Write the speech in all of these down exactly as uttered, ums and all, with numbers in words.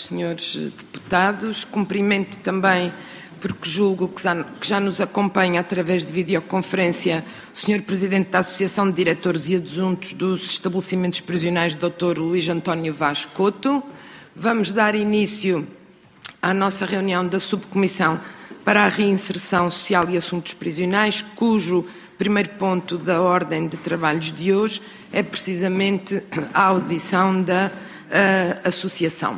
senhores deputados. Cumprimento também, porque julgo que já, que já nos acompanha através de videoconferência, o senhor Presidente da Associação de Diretores e Adjuntos dos Estabelecimentos Prisionais, doutor Luís António Vaz Couto. Vamos dar início à nossa reunião da Subcomissão para a Reinserção Social e Assuntos Prisionais, cujo primeiro ponto da ordem de trabalhos de hoje é precisamente a audição da uh, Associação.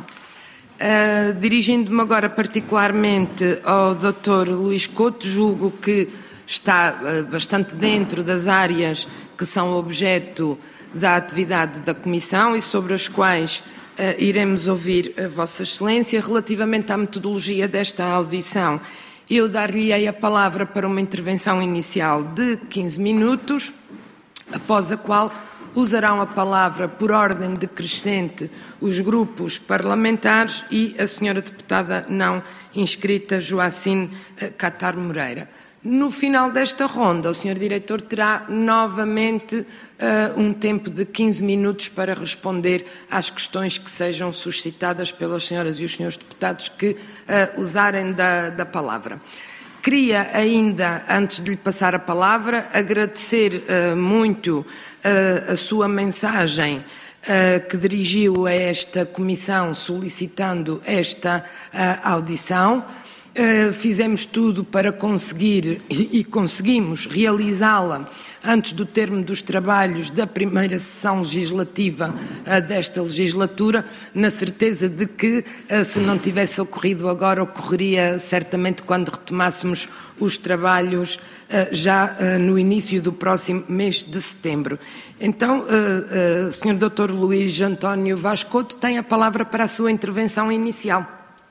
Uh, Dirigindo-me agora particularmente ao doutor Luís Couto, julgo que está uh, bastante dentro das áreas que são objeto da atividade da Comissão e sobre as quais uh, iremos ouvir a Vossa Excelência. Relativamente à metodologia desta audição, eu dar-lhe-ei a palavra para uma intervenção inicial de quinze minutos, após a qual usarão a palavra por ordem decrescente os grupos parlamentares e a senhora deputada não inscrita Joacine Catar Moreira. No final desta ronda, o senhor diretor terá novamente uh, um tempo de quinze minutos para responder às questões que sejam suscitadas pelas senhoras e os senhores deputados que uh, usarem da, da palavra. Queria ainda, antes de lhe passar a palavra, agradecer uh, muito uh, a sua mensagem uh, que dirigiu a esta comissão solicitando esta uh, audição. Uh, fizemos tudo para conseguir e, e conseguimos realizá-la antes do termo dos trabalhos da primeira sessão legislativa uh, desta legislatura, na certeza de que, uh, se não tivesse ocorrido agora, ocorreria certamente quando retomássemos os trabalhos uh, já uh, no início do próximo mês de setembro. Então, uh, uh, senhor doutor Luís António Vaz Couto tem a palavra para a sua intervenção inicial.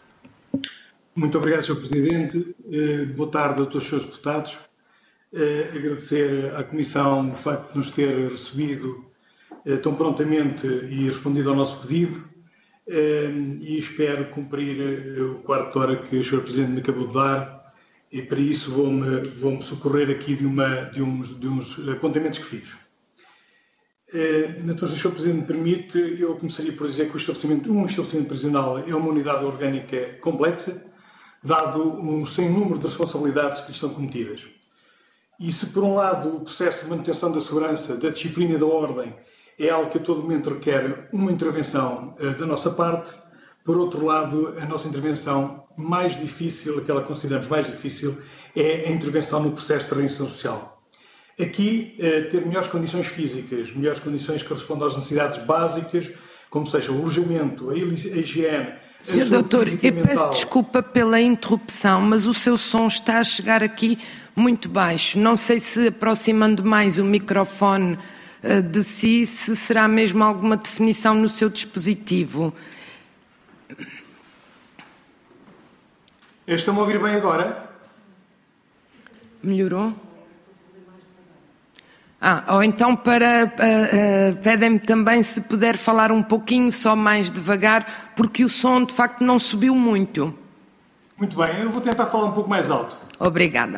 Muito obrigado, senhor Presidente. Eh, boa tarde a todos os senhores deputados. Eh, agradecer à Comissão o facto de nos ter recebido eh, tão prontamente e respondido ao nosso pedido eh, e espero cumprir eh, o quarto de hora que o senhor Presidente me acabou de dar e para isso vou-me vou-me socorrer aqui de, uma, de, uns, de uns apontamentos que fiz. Eh, então, se o senhor Presidente me permite, eu começaria por dizer que o estabelecimento, um estabelecimento prisional é uma unidade orgânica complexa, dado um sem número de responsabilidades que lhe estão cometidas. E se, por um lado, o processo de manutenção da segurança, da disciplina e da ordem é algo que a todo momento requer uma intervenção uh, da nossa parte, por outro lado, a nossa intervenção mais difícil, aquela que consideramos mais difícil, é a intervenção no processo de reinserção social. Aqui, uh, ter melhores condições físicas, melhores condições que correspondam às necessidades básicas, como seja o alojamento, a higiene. senhor doutor, eu peço desculpa pela interrupção, mas o seu som está a chegar aqui muito baixo. Não sei se aproximando mais o microfone uh, de si, se será mesmo alguma definição no seu dispositivo. Estão-me a ouvir bem agora? Melhorou? Ah, ou então para, uh, uh, pedem-me também se puder falar um pouquinho só mais devagar, porque o som de facto não subiu muito. Muito bem, eu vou tentar falar um pouco mais alto. Obrigada.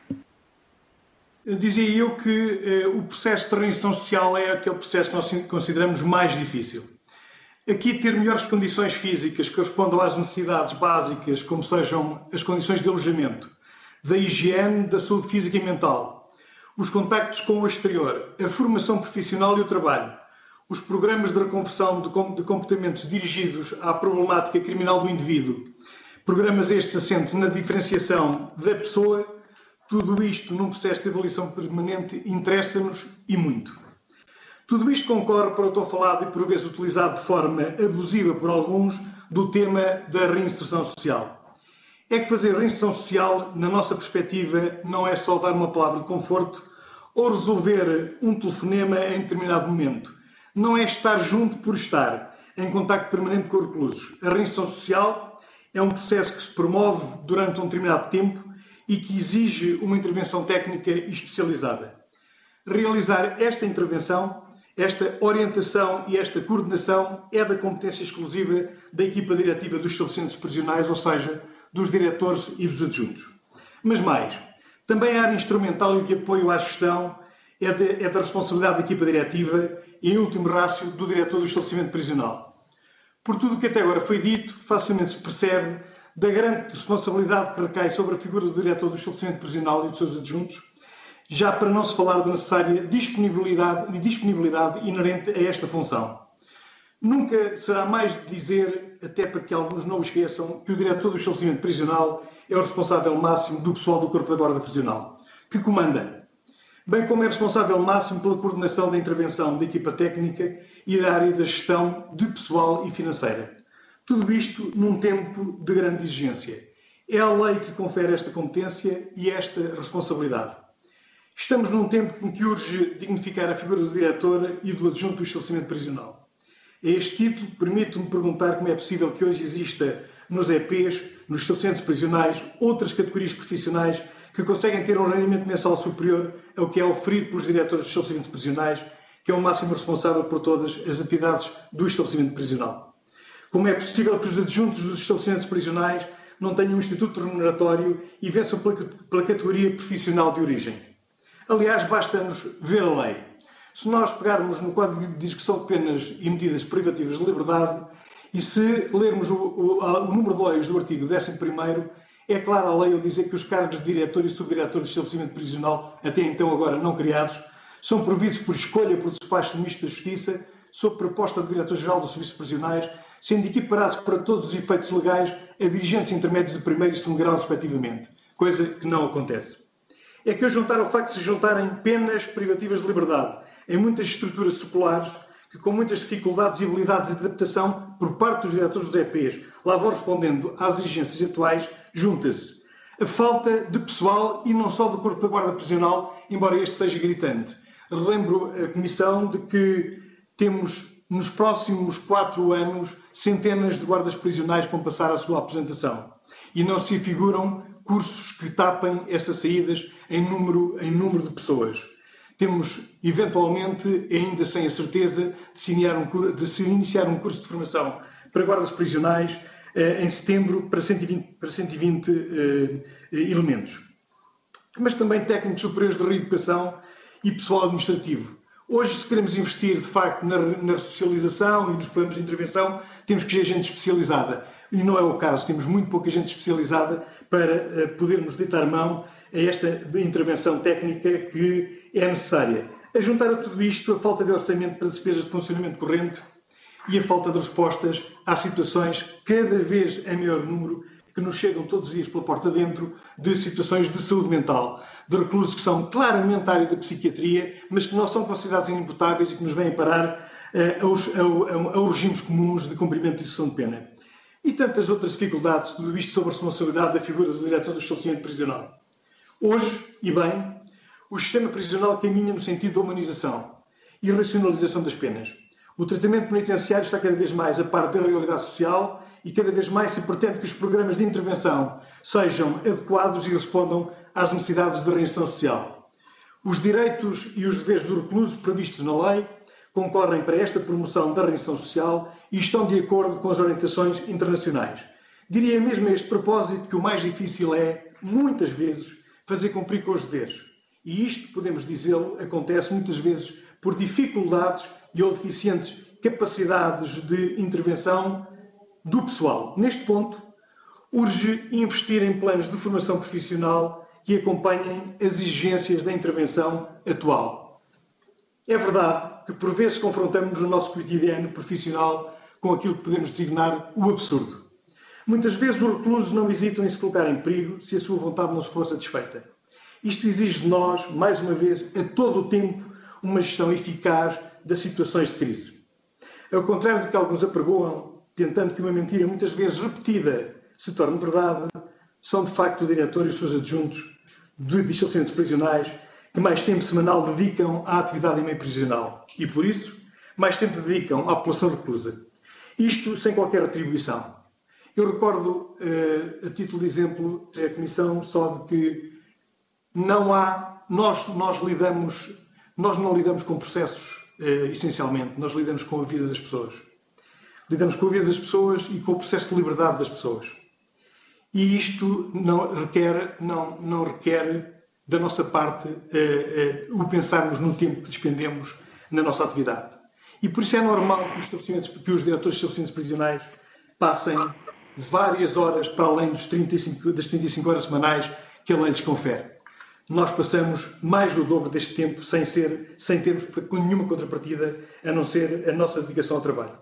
Dizia eu que uh, o processo de reinserção social é aquele processo que nós consideramos mais difícil. Aqui ter melhores condições físicas que correspondam às necessidades básicas, como sejam as condições de alojamento, da higiene, da saúde física e mental, os contactos com o exterior, a formação profissional e o trabalho, os programas de reconversão de comportamentos dirigidos à problemática criminal do indivíduo, programas estes assentes na diferenciação da pessoa, tudo isto num processo de avaliação permanente interessa-nos e muito. Tudo isto concorre para o tão falado e por vezes utilizado de forma abusiva por alguns do tema da reinserção social. É que fazer reinserção social, na nossa perspectiva, não é só dar uma palavra de conforto ou resolver um telefonema em determinado momento. Não é estar junto por estar, em contacto permanente com os reclusos. A reinserção social é um processo que se promove durante um determinado tempo e que exige uma intervenção técnica especializada. Realizar esta intervenção, esta orientação e esta coordenação é da competência exclusiva da equipa diretiva dos estabelecimentos prisionais, ou seja, dos diretores e dos adjuntos. Mas mais, também a área instrumental e de apoio à gestão é, de, é da responsabilidade da equipa diretiva e, em último rácio, do diretor do estabelecimento prisional. Por tudo o que até agora foi dito, facilmente se percebe da grande responsabilidade que recai sobre a figura do diretor do estabelecimento prisional e dos seus adjuntos, já para não se falar da necessária disponibilidade e disponibilidade inerente a esta função. Nunca será mais de dizer, até para que alguns não o esqueçam, que o diretor do estabelecimento prisional é o responsável máximo do pessoal do Corpo da Guarda Prisional, que comanda, bem como é responsável máximo pela coordenação da intervenção da equipa técnica e da área da gestão de pessoal e financeira. Tudo isto num tempo de grande exigência. É a lei que confere esta competência e esta responsabilidade. Estamos num tempo em que urge dignificar a figura do diretor e do adjunto do estabelecimento prisional. A este título, permito-me perguntar como é possível que hoje exista nos E Ps, nos estabelecimentos prisionais, outras categorias profissionais que conseguem ter um rendimento mensal superior ao que é oferido pelos diretores dos estabelecimentos prisionais, que é o máximo responsável por todas as atividades do estabelecimento prisional. Como é possível que os adjuntos dos estabelecimentos prisionais não tenham um instituto remuneratório e vençam pela, pela categoria profissional de origem? Aliás, basta-nos ver a lei. Se nós pegarmos no Código de Discussão de Penas e Medidas Privativas de Liberdade e se lermos o, o, o número dois do artigo décimo primeiro, é clara a lei ao dizer que os cargos de diretor e subdiretor de estabelecimento prisional, até então agora não criados, são providos por escolha por despacho do Ministro da Justiça, sob proposta do Diretor-Geral dos Serviços Prisionais, sendo equiparados para todos os efeitos legais a dirigentes intermédios de primeiro e segundo grau, respectivamente, coisa que não acontece. É que ao juntar ao facto de se juntarem penas privativas de liberdade em muitas estruturas seculares, que com muitas dificuldades e habilidades de adaptação por parte dos diretores dos E Ps lá vão respondendo às exigências atuais, junta-se a falta de pessoal e não só do Corpo da Guarda Prisional, embora este seja gritante. Relembro a Comissão de que temos nos próximos quatro anos centenas de guardas prisionais que vão passar à sua aposentação e não se figuram cursos que tapem essas saídas em número, em número de pessoas. Temos, eventualmente, ainda sem a certeza, de se iniciar um, de se iniciar um curso de formação para guardas prisionais eh, em setembro para cento e vinte, para cento e vinte eh, elementos. Mas também técnicos superiores de reeducação e pessoal administrativo. Hoje, se queremos investir, de facto, na, na ressocialização e nos programas de intervenção, temos que ter gente especializada. E não é o caso, temos muito pouca gente especializada para uh, podermos deitar mão a esta intervenção técnica que é necessária. A juntar a tudo isto a falta de orçamento para despesas de funcionamento corrente e a falta de respostas às situações, cada vez em maior número, que nos chegam todos os dias pela porta dentro, de situações de saúde mental, de reclusos que são claramente a área da psiquiatria, mas que não são considerados inimputáveis e que nos vêm parar uh, aos, a, a, aos regimes comuns de cumprimento de execução de pena. E tantas outras dificuldades, tudo isto sob a responsabilidade da figura do diretor do estabelecimento prisional. Hoje, e bem, o sistema prisional caminha no sentido da humanização e racionalização das penas. O tratamento penitenciário está cada vez mais a par da realidade social e cada vez mais se pretende que os programas de intervenção sejam adequados e respondam às necessidades da reinserção social. Os direitos e os deveres do recluso previstos na lei concorrem para esta promoção da reinserção social e estão de acordo com as orientações internacionais. Diria mesmo a este propósito que o mais difícil é, muitas vezes, fazer cumprir com os deveres. E isto, podemos dizê-lo, acontece muitas vezes por dificuldades e ou deficientes capacidades de intervenção do pessoal. Neste ponto, urge investir em planos de formação profissional que acompanhem as exigências da intervenção atual. É verdade que por vezes confrontamos no nosso cotidiano profissional com aquilo que podemos designar o absurdo. Muitas vezes os reclusos não hesitam em se colocar em perigo se a sua vontade não for satisfeita. Isto exige de nós, mais uma vez, a todo o tempo, uma gestão eficaz das situações de crise. Ao contrário do que alguns apregoam, tentando que uma mentira muitas vezes repetida se torne verdade, são de facto o diretor e os seus adjuntos de estabelecimentos prisionais que mais tempo semanal dedicam à atividade em meio prisional e, por isso, mais tempo dedicam à população reclusa. Isto sem qualquer retribuição. Eu recordo, a título de exemplo, a Comissão só de que não há, nós, nós, lidamos, nós não lidamos com processos, essencialmente, nós lidamos com a vida das pessoas. Lidamos com a vida das pessoas e com o processo de liberdade das pessoas. E isto não requer, não, não requer da nossa parte, eh, eh, o pensarmos no tempo que despendemos na nossa atividade. E por isso é normal que os, estabelecimentos, que os diretores de estabelecimentos prisionais passem várias horas para além dos trinta e cinco, das trinta e cinco horas semanais que a lei lhes confere. Nós passamos mais do dobro deste tempo sem, ser, sem termos nenhuma contrapartida, a não ser a nossa dedicação ao trabalho.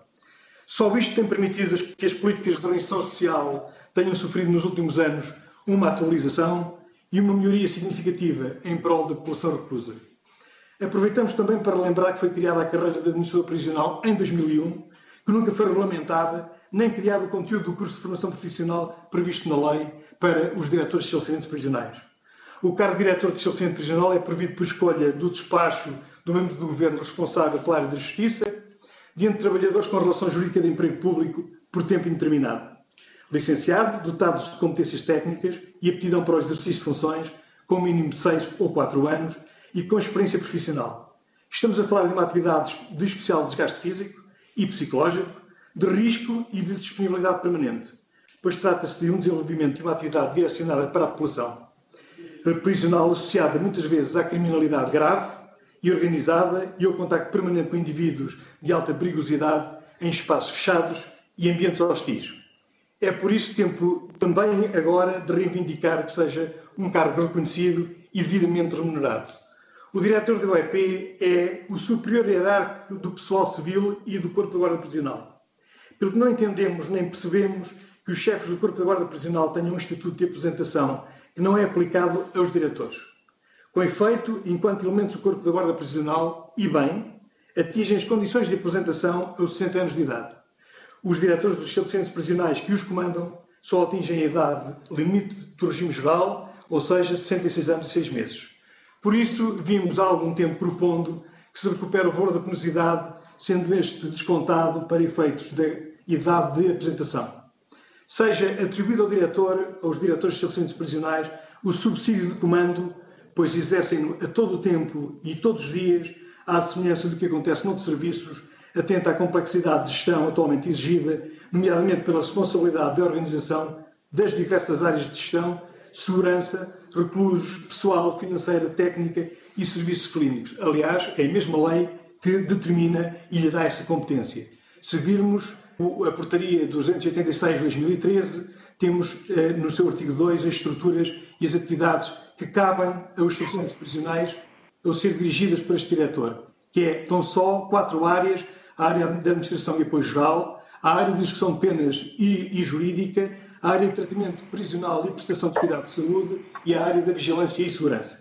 Só isto tem permitido que as políticas de reinserção social tenham sofrido nos últimos anos uma atualização e uma melhoria significativa em prol da população reclusa. Aproveitamos também para lembrar que foi criada a carreira de administrador prisional em dois mil e um, que nunca foi regulamentada, nem criado o conteúdo do curso de formação profissional previsto na lei para os diretores de estabelecimentos prisionais. O cargo de diretor de estabelecimento prisional é previsto por escolha do despacho do membro do governo responsável pela área da justiça, diante de trabalhadores com relação jurídica de emprego público por tempo indeterminado. Licenciado, dotados de competências técnicas e aptidão para o exercício de funções, com um mínimo de seis ou quatro anos e com experiência profissional. Estamos a falar de uma atividade de especial desgaste físico e psicológico, de risco e de disponibilidade permanente, pois trata-se de um desenvolvimento de uma atividade direcionada para a população prisional, associada muitas vezes à criminalidade grave e organizada e ao contacto permanente com indivíduos de alta perigosidade em espaços fechados e ambientes hostis. É por isso tempo também agora de reivindicar que seja um cargo reconhecido e devidamente remunerado. O diretor da O E P é o superior hierárquico do pessoal civil e do Corpo da Guarda Prisional. Pelo que não entendemos nem percebemos que os chefes do Corpo da Guarda Prisional tenham um estatuto de aposentação que não é aplicado aos diretores. Com efeito, enquanto elementos do Corpo da Guarda Prisional, e bem, atingem as condições de aposentação aos sessenta anos de idade. Os diretores dos estabelecimentos prisionais que os comandam só atingem a idade limite do regime geral, ou seja, sessenta e seis anos e seis meses. Por isso, vimos há algum tempo propondo que se recupere o valor da penosidade, sendo este descontado para efeitos da idade de aposentação. Seja atribuído ao diretor, aos diretores de estabelecimentos prisionais, o subsídio de comando, pois exercem-no a todo o tempo e todos os dias, à semelhança do que acontece noutros serviços, atenta à complexidade de gestão atualmente exigida, nomeadamente pela responsabilidade da organização das diversas áreas de gestão, segurança, reclusos, pessoal, financeira, técnica e serviços clínicos. Aliás, é a mesma lei que determina e lhe dá essa competência. Se virmos a portaria duzentos e oitenta e seis de dois mil e treze, temos no seu artigo dois as estruturas e as atividades que cabem aos estabelecimentos prisionais ao ser dirigidas por este diretor, que é tão só quatro áreas: a área da administração e apoio geral, a área de execução de penas e, e jurídica, a área de tratamento prisional e prestação de cuidado de saúde e a área da vigilância e segurança.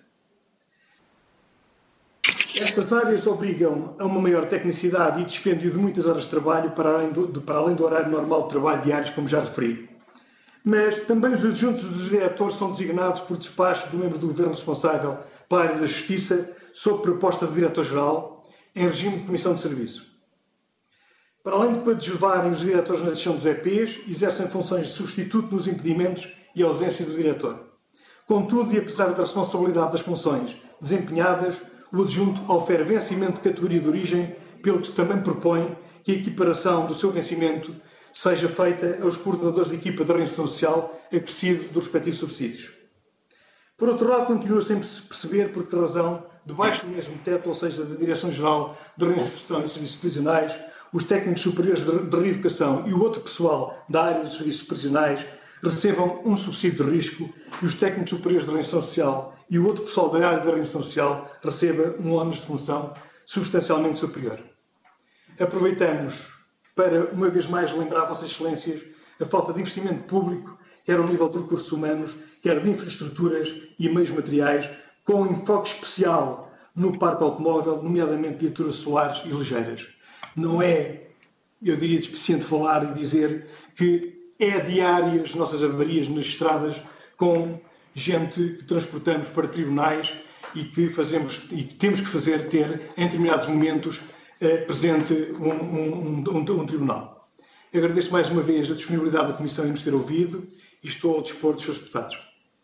Estas áreas obrigam a uma maior tecnicidade e dispêndio de muitas horas de trabalho para além do, de, para além do horário normal de trabalho diários, como já referi. Mas também os adjuntos dos diretores são designados por despacho do membro do governo responsável pela área da justiça, sob proposta do diretor-geral, em regime de comissão de serviço. Para além de coadjuvarem os diretores na gestão dos E Ps, exercem funções de substituto nos impedimentos e ausência do diretor. Contudo, e apesar da responsabilidade das funções desempenhadas, o adjunto ofere vencimento de categoria de origem, pelo que se também propõe que a equiparação do seu vencimento seja feita aos coordenadores de equipa de reinserção social acrescido dos respectivos subsídios. Por outro lado, continua sem se perceber por que razão, debaixo do mesmo teto, ou seja, da Direção-Geral de Reinserção e Serviços Prisionais, os técnicos superiores de reeducação e o outro pessoal da área dos serviços prisionais recebam um subsídio de risco e os técnicos superiores de reinserção social e o outro pessoal da área da reinserção social receba um ónus de função substancialmente superior. Aproveitamos para, uma vez mais, lembrar, Vossas Excelências, a falta de investimento público, quer ao nível de recursos humanos, quer de infraestruturas e meios materiais, com um enfoque especial no parque automóvel, nomeadamente viaturas solares e ligeiras. Não é, eu diria, despeciente falar e dizer que é diário as nossas avarias nas estradas com gente que transportamos para tribunais e que fazemos e que temos que fazer ter, em determinados momentos, eh, presente um, um, um, um tribunal. Agradeço mais uma vez a disponibilidade da Comissão em nos ter ouvido e estou ao dispor dos seus deputados.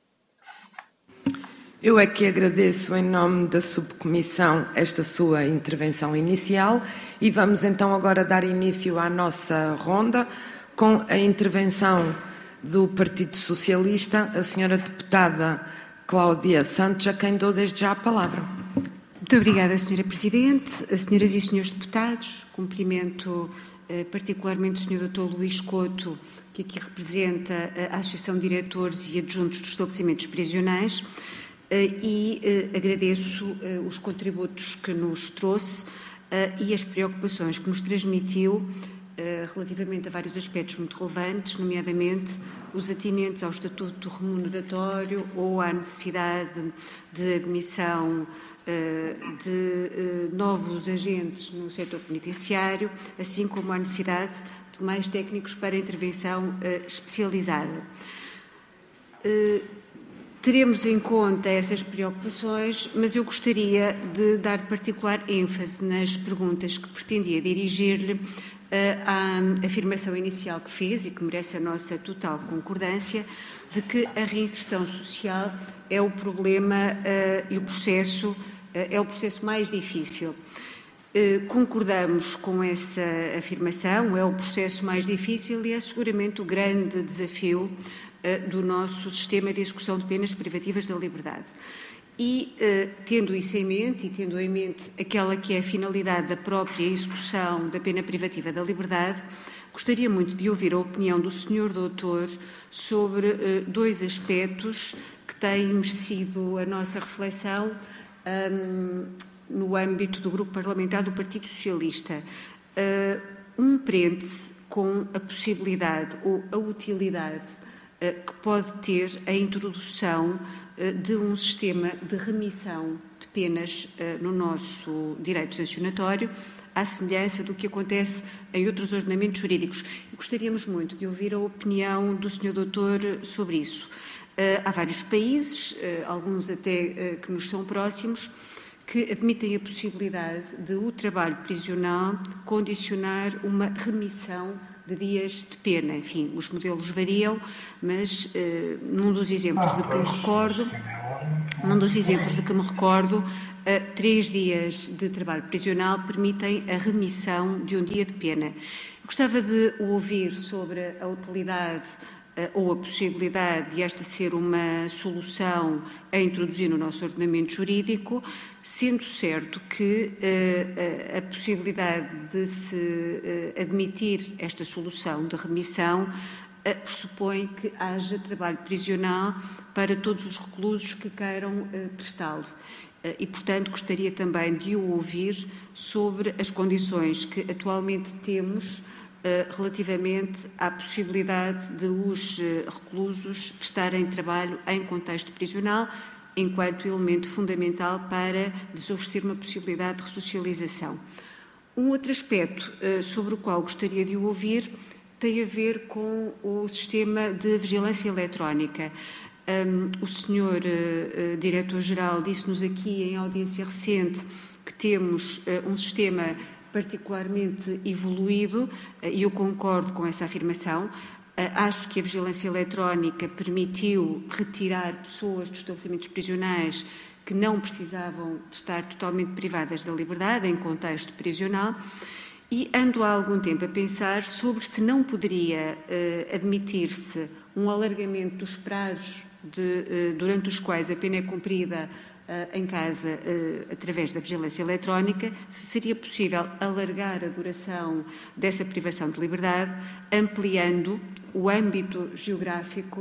Eu é que agradeço em nome da subcomissão esta sua intervenção inicial e vamos então agora dar início à nossa ronda com a intervenção do Partido Socialista, a senhora deputada Cláudia Santos, a quem dou desde já a palavra. Muito obrigada, senhora Presidente. Senhoras e senhores deputados, cumprimento eh, particularmente o senhor doutor Luís Couto, que aqui representa a Associação de Diretores e Adjuntos dos Estabelecimentos Prisionais, eh, e eh, agradeço eh, os contributos que nos trouxe eh, e as preocupações que nos transmitiu relativamente a vários aspectos muito relevantes, nomeadamente os atinentes ao estatuto remuneratório ou à necessidade de admissão de novos agentes no setor penitenciário, assim como a necessidade de mais técnicos para intervenção especializada. Teremos em conta essas preocupações, mas eu gostaria de dar particular ênfase nas perguntas que pretendia dirigir-lhe à afirmação inicial que fez e que merece a nossa total concordância de que a reinserção social é o problema uh, e o processo, uh, é o processo mais difícil. Uh, concordamos com essa afirmação, é o processo mais difícil e é seguramente o grande desafio uh, do nosso sistema de execução de penas privativas da liberdade. E, eh, tendo isso em mente, e tendo em mente aquela que é a finalidade da própria execução da pena privativa da liberdade, gostaria muito de ouvir a opinião do senhor doutor sobre eh, dois aspectos que têm merecido a nossa reflexão um, no âmbito do Grupo Parlamentar do Partido Socialista. Uh, um prende-se com a possibilidade ou a utilidade uh, que pode ter a introdução de um sistema de remissão de penas uh, no nosso direito sancionatório, à semelhança do que acontece em outros ordenamentos jurídicos. E gostaríamos muito de ouvir a opinião do senhor doutor sobre isso. Uh, há vários países, uh, alguns até uh, que nos são próximos, que admitem a possibilidade de o trabalho prisional condicionar uma remissão de dias de pena. Enfim, os modelos variam, mas eh, num dos exemplos de que me recordo, num dos exemplos de que me recordo, eh, três dias de trabalho prisional permitem a remissão de um dia de pena. Gostava de ouvir sobre a utilidade eh, ou a possibilidade de esta ser uma solução a introduzir no nosso ordenamento jurídico, sendo certo que uh, a possibilidade de se uh, admitir esta solução de remissão uh, pressupõe que haja trabalho prisional para todos os reclusos que queiram uh, prestá-lo. Uh, e, portanto, gostaria também de o ouvir sobre as condições que atualmente temos uh, relativamente à possibilidade de os uh, reclusos prestarem trabalho em contexto prisional, enquanto elemento fundamental para lhes oferecer uma possibilidade de ressocialização. Um outro aspecto uh, sobre o qual gostaria de o ouvir tem a ver com o sistema de vigilância eletrónica. Um, o senhor uh, uh, Diretor-Geral disse-nos aqui em audiência recente que temos uh, um sistema particularmente evoluído, uh, e eu concordo com essa afirmação. Acho que a vigilância eletrónica permitiu retirar pessoas dos estabelecimentos prisionais que não precisavam de estar totalmente privadas da liberdade em contexto prisional e ando há algum tempo a pensar sobre se não poderia uh, admitir-se um alargamento dos prazos de, uh, durante os quais a pena é cumprida uh, em casa uh, através da vigilância eletrónica, se seria possível alargar a duração dessa privação de liberdade, ampliando o âmbito geográfico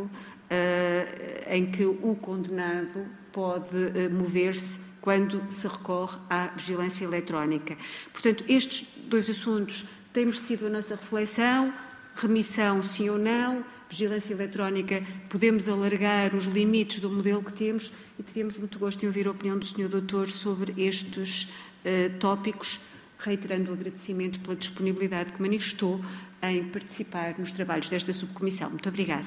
uh, em que o condenado pode uh, mover-se quando se recorre à vigilância eletrónica. Portanto, estes dois assuntos têm merecido a nossa reflexão, remissão sim ou não, vigilância eletrónica, podemos alargar os limites do modelo que temos e teríamos muito gosto em ouvir a opinião do senhor doutor sobre estes uh, tópicos, reiterando o agradecimento pela disponibilidade que manifestou em participar nos trabalhos desta subcomissão. Muito obrigada.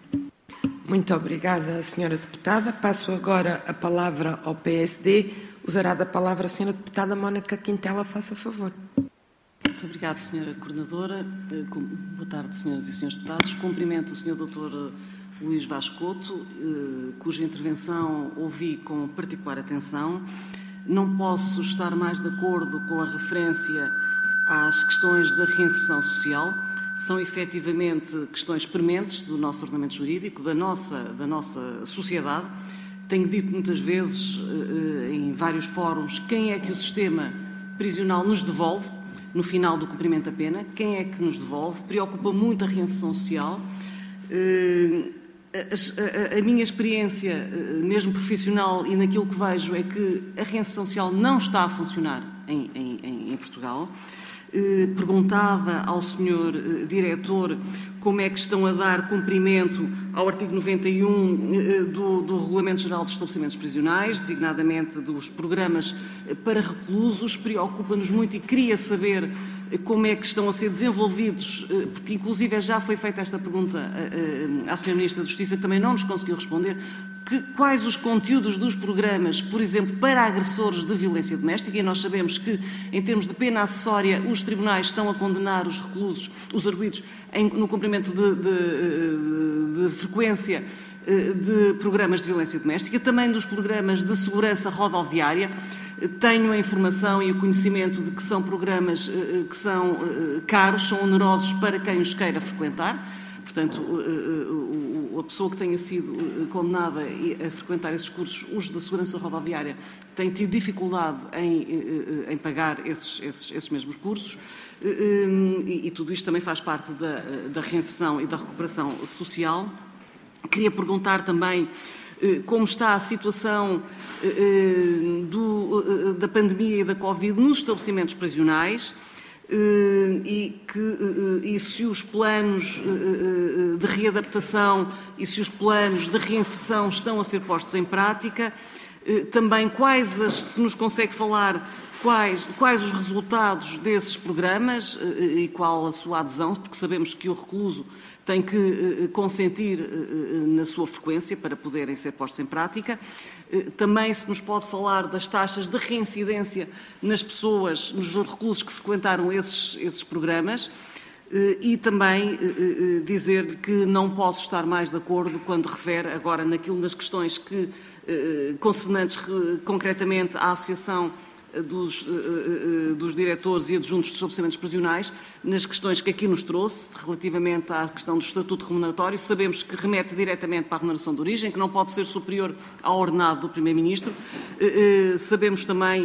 Muito obrigada, senhora deputada. Passo agora a palavra ao P S D. Usará da palavra a senhora deputada Mónica Quintela, faça favor. Muito obrigada, senhora coordenadora. Boa tarde, senhoras e senhores deputados. Cumprimento o senhor doutor Luís Vaz Couto, cuja intervenção ouvi com particular atenção. Não posso estar mais de acordo com a referência às questões da reinserção social. São efetivamente questões prementes do nosso ordenamento jurídico, da nossa, da nossa sociedade. tenho dito muitas vezes, em vários fóruns, quem é que o sistema prisional nos devolve no final do cumprimento da pena, quem é que nos devolve, preocupa muito a reinserção social. A, a, a minha experiência, mesmo profissional e naquilo que vejo, é que a reinserção social não está a funcionar em, em, em Portugal. Perguntava ao senhor diretor como é que estão a dar cumprimento ao artigo noventa e um do, do Regulamento Geral dos Estabelecimentos Prisionais, designadamente dos programas para reclusos. Preocupa-nos muito e queria saber como é que estão a ser desenvolvidos, porque inclusive já foi feita esta pergunta à senhora Ministra da Justiça, que também não nos conseguiu responder, que, quais os conteúdos dos programas, por exemplo, para agressores de violência doméstica, e nós sabemos que, em termos de pena acessória, os tribunais estão a condenar os reclusos, os arguidos, em, no cumprimento de, de, de frequência de programas de violência doméstica, também dos programas de segurança rodoviária. Tenho a informação e o conhecimento de que são programas que são caros, são onerosos para quem os queira frequentar. Portanto, a pessoa que tenha sido condenada a frequentar esses cursos, os da segurança rodoviária, tem tido dificuldade em, em pagar esses, esses, esses mesmos cursos. E, e tudo isto também faz parte da, da reinserção e da recuperação social. Queria perguntar também como está a situação do, da pandemia e da Covid nos estabelecimentos prisionais e, que, e se os planos de readaptação e se os planos de reinserção estão a ser postos em prática. Também quais as, se nos consegue falar quais, quais os resultados desses programas e qual a sua adesão, porque sabemos que o recluso tem que consentir na sua frequência para poderem ser postos em prática. Também se nos pode falar das taxas de reincidência nas pessoas, nos reclusos que frequentaram esses, esses programas. E também dizer-lhe que não posso estar mais de acordo quando refere agora naquilo nas questões que, concernentes concretamente à Associação Dos, dos diretores e adjuntos dos estabelecimentos prisionais, nas questões que aqui nos trouxe, relativamente à questão do estatuto remuneratório. Sabemos que remete diretamente para a remuneração de origem, que não pode ser superior ao ordenado do Primeiro-Ministro. Sabemos também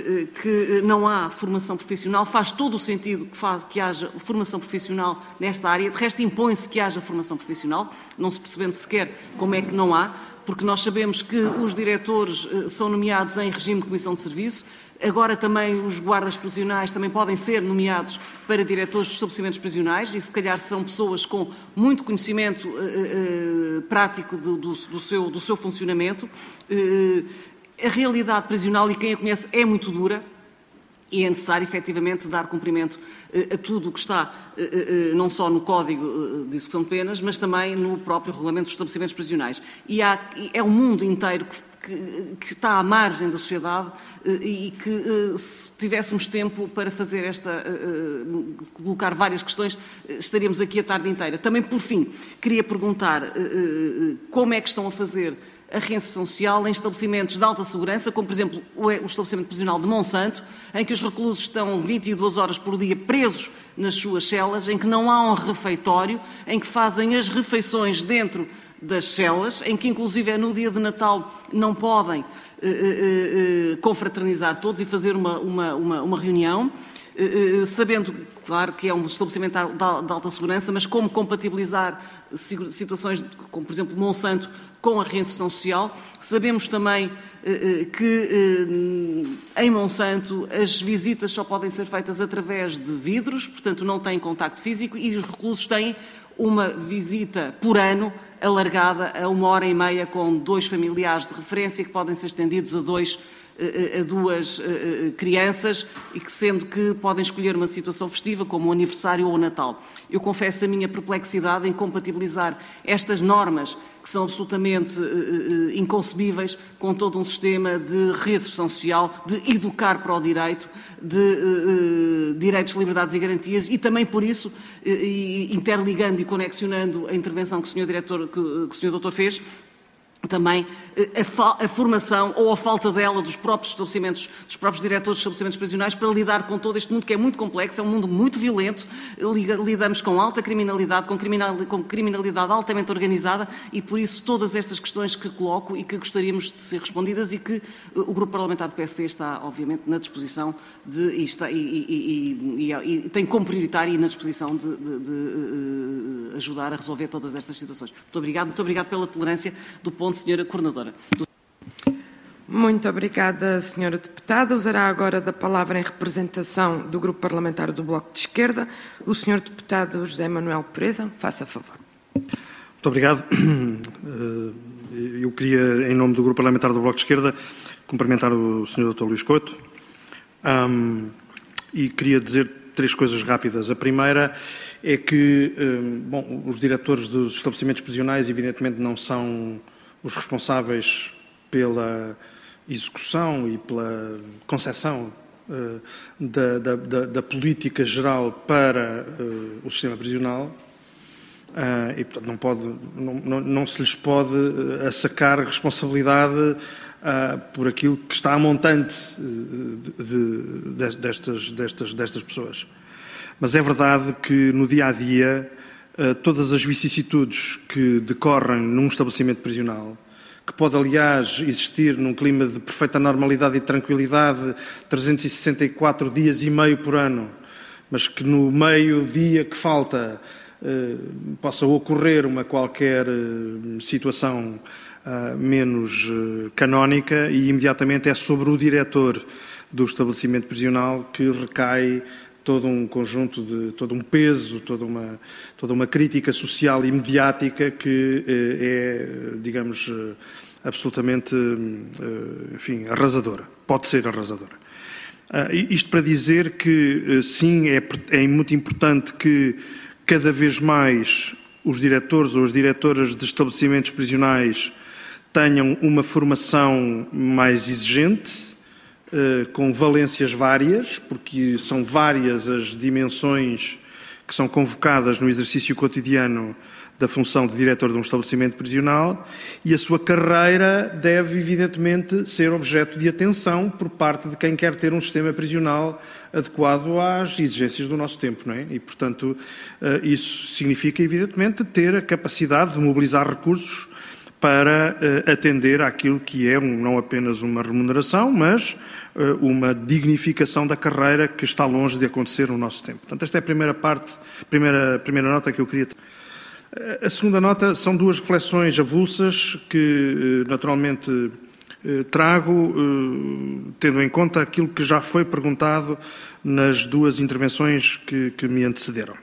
que não há formação profissional. Faz todo o sentido que, faz, que haja formação profissional nesta área. De resto, impõe-se que haja formação profissional, não se percebendo sequer como é que não há, porque nós sabemos que os diretores são nomeados em regime de comissão de serviço. Agora também os guardas prisionais também podem ser nomeados para diretores dos estabelecimentos prisionais e se calhar são pessoas com muito conhecimento uh, uh, prático do, do, do, seu, do seu funcionamento. Uh, a realidade prisional, e quem a conhece, é muito dura. E é necessário, efetivamente, dar cumprimento uh, a tudo o que está, uh, uh, não só no Código uh, de Execução de Penas, mas também no próprio Regulamento dos Estabelecimentos Prisionais. E há, é o mundo inteiro que, que, que está à margem da sociedade uh, e que, uh, se tivéssemos tempo para fazer esta, uh, uh, colocar várias questões, uh, estaríamos aqui a tarde inteira. Também, por fim, queria perguntar uh, uh, como é que estão a fazer a reinserção social em estabelecimentos de alta segurança, como, por exemplo, o estabelecimento prisional de Monsanto, em que os reclusos estão vinte e duas horas por dia presos nas suas celas, em que não há um refeitório, em que fazem as refeições dentro das celas, em que, inclusive, é no dia de Natal não podem uh, uh, uh, confraternizar todos e fazer uma, uma, uma, uma reunião, uh, uh, sabendo, claro, que é um estabelecimento de alta segurança, mas como compatibilizar situações como, por exemplo, Monsanto com a reinserção social. Sabemos também uh, que uh, em Monsanto as visitas só podem ser feitas através de vidros, portanto não têm contacto físico, e os reclusos têm uma visita por ano alargada a uma hora e meia com dois familiares de referência que podem ser estendidos a dois a duas crianças e que, sendo que podem escolher uma situação festiva como o aniversário ou o Natal. Eu confesso a minha perplexidade em compatibilizar estas normas que são absolutamente inconcebíveis com todo um sistema de reinserção social, de educar para o direito, de direitos, liberdades e garantias, e também por isso, interligando e conexionando a intervenção que o senhor Diretor, que o senhor Doutor fez, também a, a formação ou a falta dela dos próprios estabelecimentos, dos próprios diretores dos estabelecimentos prisionais para lidar com todo este mundo que é muito complexo, é um mundo muito violento, lidamos com alta criminalidade, com criminalidade, com criminalidade altamente organizada e por isso todas estas questões que coloco e que gostaríamos de ser respondidas e que o Grupo Parlamentar do P S D está, obviamente, na disposição de, e, está, e, e, e, e, e tem como prioritário e na disposição de, de, de, de ajudar a resolver todas estas situações. Muito obrigado, muito obrigado pela tolerância do ponto, senhora Coordenadora. Muito obrigada, senhora Deputada. Usará agora da palavra em representação do Grupo Parlamentar do Bloco de Esquerda o senhor Deputado José Manuel Pureza. Faça favor. Muito obrigado. Eu queria, em nome do Grupo Parlamentar do Bloco de Esquerda, cumprimentar o senhor doutor Luís Couto um, e queria dizer três coisas rápidas. A primeira é que um, bom, os diretores dos estabelecimentos prisionais evidentemente não são os responsáveis pela execução e pela concepção uh, da, da, da, da política geral para uh, o sistema prisional uh, e, portanto, não, pode, não, não, não se lhes pode uh, assacar responsabilidade uh, por aquilo que está a montante uh, de, de, destas, destas, destas pessoas. Mas é verdade que no dia-a-dia uh, todas as vicissitudes que decorrem num estabelecimento prisional, que pode, aliás, existir num clima de perfeita normalidade e tranquilidade, trezentos e sessenta e quatro dias e meio por ano, mas que no meio dia que falta eh, possa ocorrer uma qualquer eh, situação eh, menos eh, canónica e imediatamente é sobre o diretor do estabelecimento prisional que recai todo um conjunto de, todo um peso, toda uma, toda uma crítica social e mediática que eh, é, digamos, eh, absolutamente, eh, enfim, arrasadora. Pode ser arrasadora. Uh, isto para dizer que, eh, sim, é, é muito importante que cada vez mais os diretores ou as diretoras de estabelecimentos prisionais tenham uma formação mais exigente, com valências várias, porque são várias as dimensões que são convocadas no exercício cotidiano da função de diretor de um estabelecimento prisional e a sua carreira deve, evidentemente, ser objeto de atenção por parte de quem quer ter um sistema prisional adequado às exigências do nosso tempo, não é? E, portanto, isso significa, evidentemente, ter a capacidade de mobilizar recursos para uh, atender àquilo que é um, não apenas uma remuneração, mas uh, uma dignificação da carreira que está longe de acontecer no nosso tempo. Portanto, esta é a primeira parte, a primeira, a primeira nota que eu queria ter. A segunda nota são duas reflexões avulsas que, uh, naturalmente, uh, trago, uh, tendo em conta aquilo que já foi perguntado nas duas intervenções que, que me antecederam.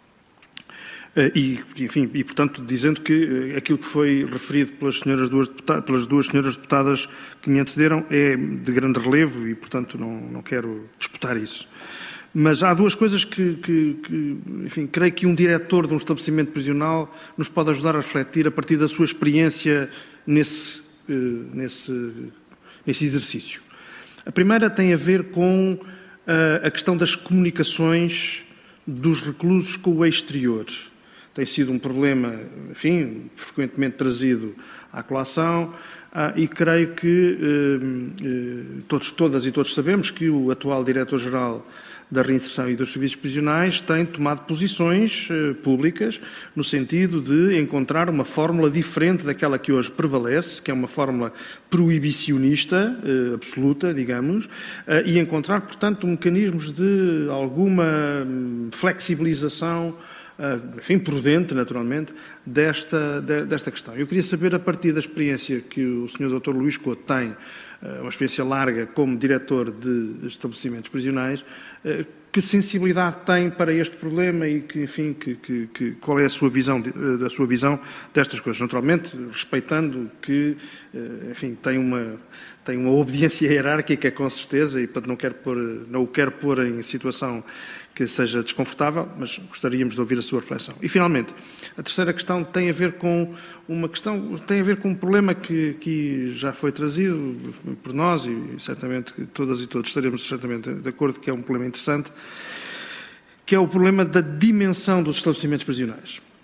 E, enfim, e, portanto, dizendo que aquilo que foi referido pelas, senhoras duas deputadas, pelas duas senhoras deputadas que me antecederam é de grande relevo e, portanto, não, não quero disputar isso. Mas há duas coisas que, que, que, enfim, creio que um diretor de um estabelecimento prisional nos pode ajudar a refletir a partir da sua experiência nesse, nesse, nesse exercício. A primeira tem a ver com a, a questão das comunicações dos reclusos com o exterior. Tem sido um problema, enfim, frequentemente trazido à colação ah, e creio que eh, eh, todos, todas e todos sabemos que o atual Diretor-Geral da Reinserção e dos Serviços Prisionais tem tomado posições eh, públicas no sentido de encontrar uma fórmula diferente daquela que hoje prevalece, que é uma fórmula proibicionista, eh, absoluta, digamos, eh, e encontrar, portanto, mecanismos de alguma flexibilização, enfim, prudente, naturalmente, desta, desta questão. Eu queria saber, a partir da experiência que o senhor doutor Luís Couto tem, uma experiência larga como diretor de estabelecimentos prisionais, que sensibilidade tem para este problema e que, enfim, que, que, que, qual é a sua visão, a sua visão destas coisas. Naturalmente, respeitando que, enfim, tem uma, tem uma obediência hierárquica, com certeza, e, portanto, não, quero pôr, não o quero pôr em situação que seja desconfortável, mas gostaríamos de ouvir a sua reflexão. E, finalmente, a terceira questão tem a ver com uma questão, tem a ver com um problema que, que já foi trazido por nós e certamente todas e todos estaremos certamente de acordo que é um problema interessante, que é o problema da dimensão dos estabelecimentos prisionais.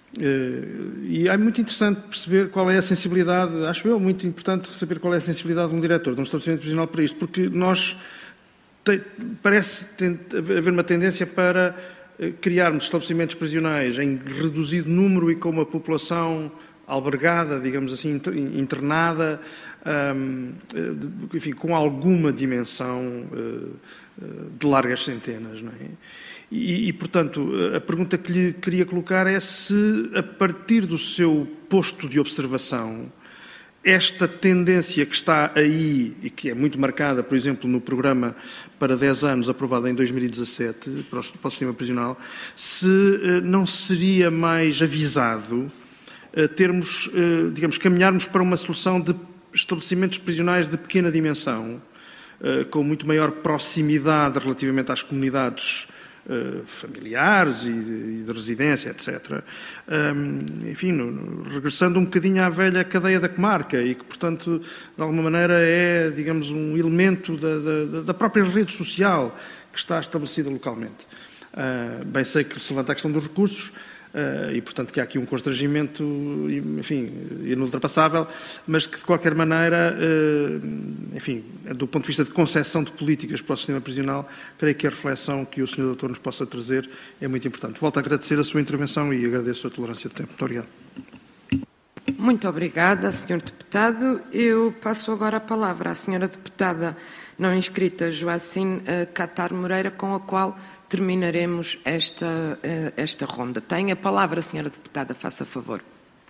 E é muito interessante perceber qual é a sensibilidade, acho eu, muito importante saber qual é a sensibilidade de um diretor de um estabelecimento prisional para isto, porque nós, te, parece haver uma tendência para criarmos estabelecimentos prisionais em reduzido número e com uma população albergada, digamos assim, internada, um, enfim, com alguma dimensão uh, de largas centenas, não é? E, e, portanto, a pergunta que lhe queria colocar é se, a partir do seu posto de observação, esta tendência que está aí e que é muito marcada, por exemplo, no programa para dez anos, aprovado em dois mil e dezassete, para o, para o sistema prisional, se não seria mais avisado termos, digamos, caminharmos para uma solução de estabelecimentos prisionais de pequena dimensão, com muito maior proximidade relativamente às comunidades familiares e de, e de residência, etcétera. Um, enfim, no, regressando um bocadinho à velha cadeia da comarca e que, portanto, de alguma maneira é, digamos, um elemento da, da, da própria rede social que está estabelecida localmente. Uh, bem sei que se levanta a questão dos recursos, Uh, e, portanto, que há aqui um constrangimento, enfim, inultrapassável, mas que, de qualquer maneira, uh, enfim, do ponto de vista de concepção de políticas para o sistema prisional, creio que a reflexão que o senhor doutor nos possa trazer é muito importante. Volto a agradecer a sua intervenção e agradeço a tolerância do tempo. Muito obrigado. Muito obrigada, senhor Deputado. Eu passo agora a palavra à senhora Deputada não inscrita Joacine Catar Moreira, com a qual terminaremos esta, esta ronda. Tem a palavra, senhora Deputada, faça favor.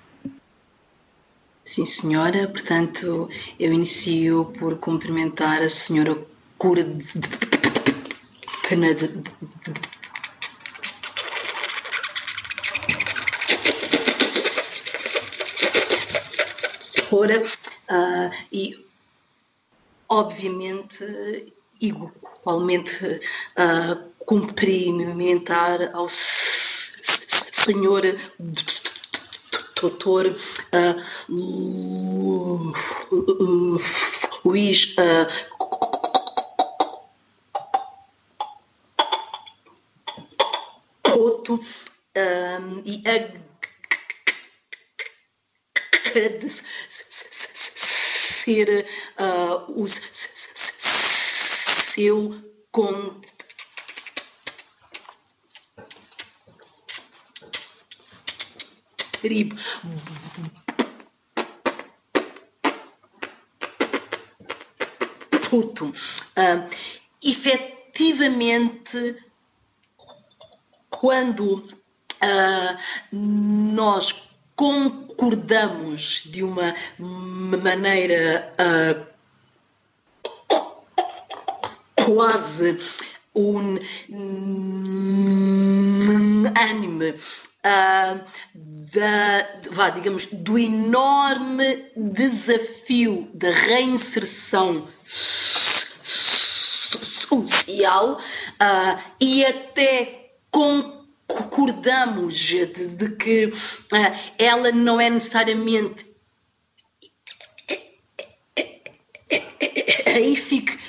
Sim, senhora. Portanto, eu inicio por cumprimentar a senhora Coordenadora uh, e, obviamente, igualmente uh, cumprimentar ao senhor doutor uh, Luís uh, Couto uh, e agradecer uh, o seu contributo. Uh, efetivamente, quando uh, nós concordamos de uma maneira uh, quase unânime uh, da, vá, digamos, do enorme desafio da reinserção social uh, e até concordamos de, de que uh, ela não é necessariamente eficaz,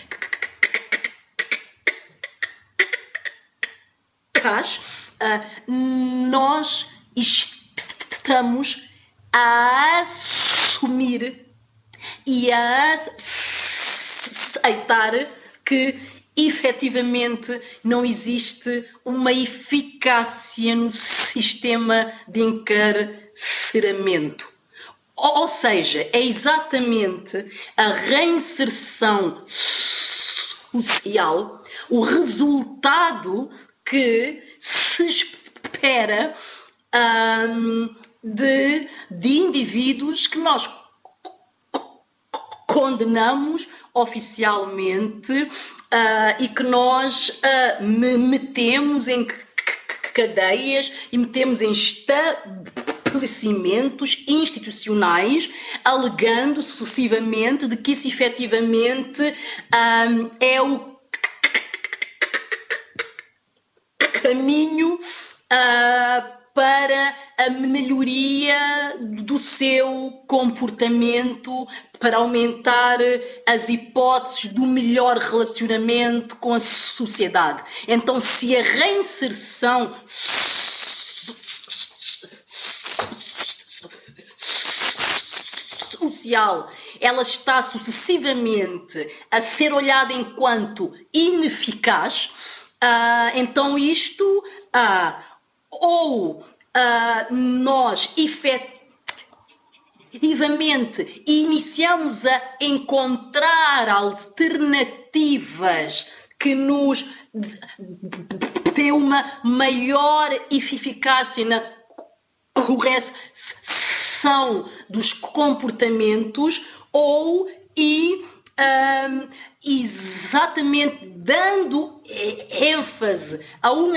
uh, nós estamos a assumir e a aceitar que efetivamente não existe uma eficácia no sistema de encarceramento. Ou seja, é exatamente a reinserção social, o resultado que se espera um, de, de indivíduos que nós condenamos oficialmente uh, e que nós uh, metemos em cadeias e metemos em estabelecimentos institucionais, alegando sucessivamente de que isso efetivamente um, é o caminho uh, para a melhoria do seu comportamento, para aumentar as hipóteses do melhor relacionamento com a sociedade. Então, se a reinserção social, ela está sucessivamente a ser olhada enquanto ineficaz, uh, então isto, uh, ou uh, nós efetivamente iniciamos a encontrar alternativas que nos dê uma maior eficácia na correção dos comportamentos, ou e um, exatamente dando ênfase a um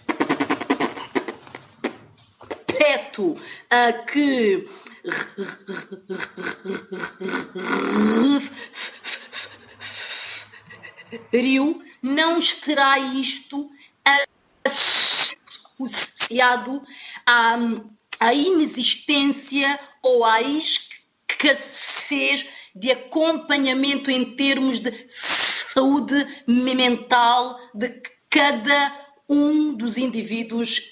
aspecto uh, que referiu, não estará isto associado à, à inexistência ou à escassez de acompanhamento em termos de saúde mental de cada um dos indivíduos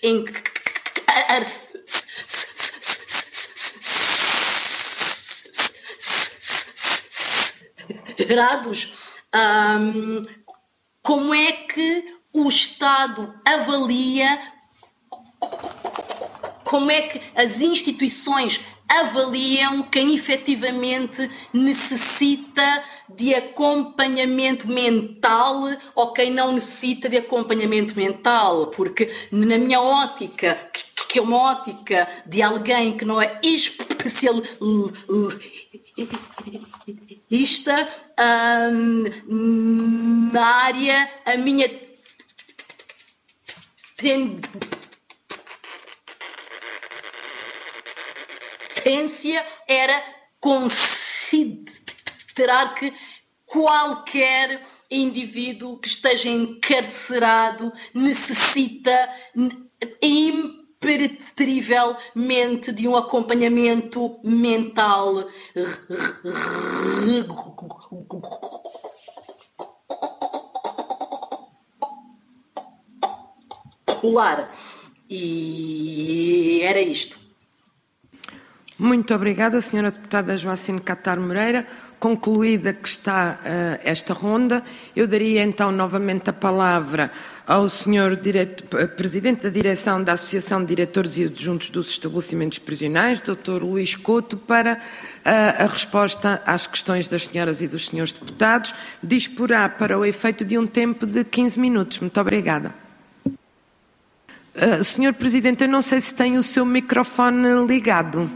encarcerados. Um, como é que o Estado avalia, como é que as instituições avaliam quem efetivamente necessita de acompanhamento mental ou quem não necessita de acompanhamento mental? Porque na minha ótica, que é uma ótica de alguém que não é especialista um, na área, a minha tendência era considerar que qualquer indivíduo que esteja encarcerado necessita imperativamente de um acompanhamento mental regular. E era isto. Muito obrigada, senhora deputada Joacine Catar Moreira. Concluída que está uh, esta ronda, eu daria então novamente a palavra ao senhor direto, Presidente da Direção da Associação de Diretores e Adjuntos dos Estabelecimentos Prisionais, doutor Luís Couto, para uh, a resposta às questões das senhoras e dos senhores deputados. Disporá para o efeito de um tempo de quinze minutos. Muito obrigada. Uh, senhor Presidente, eu não sei se tem o seu microfone ligado.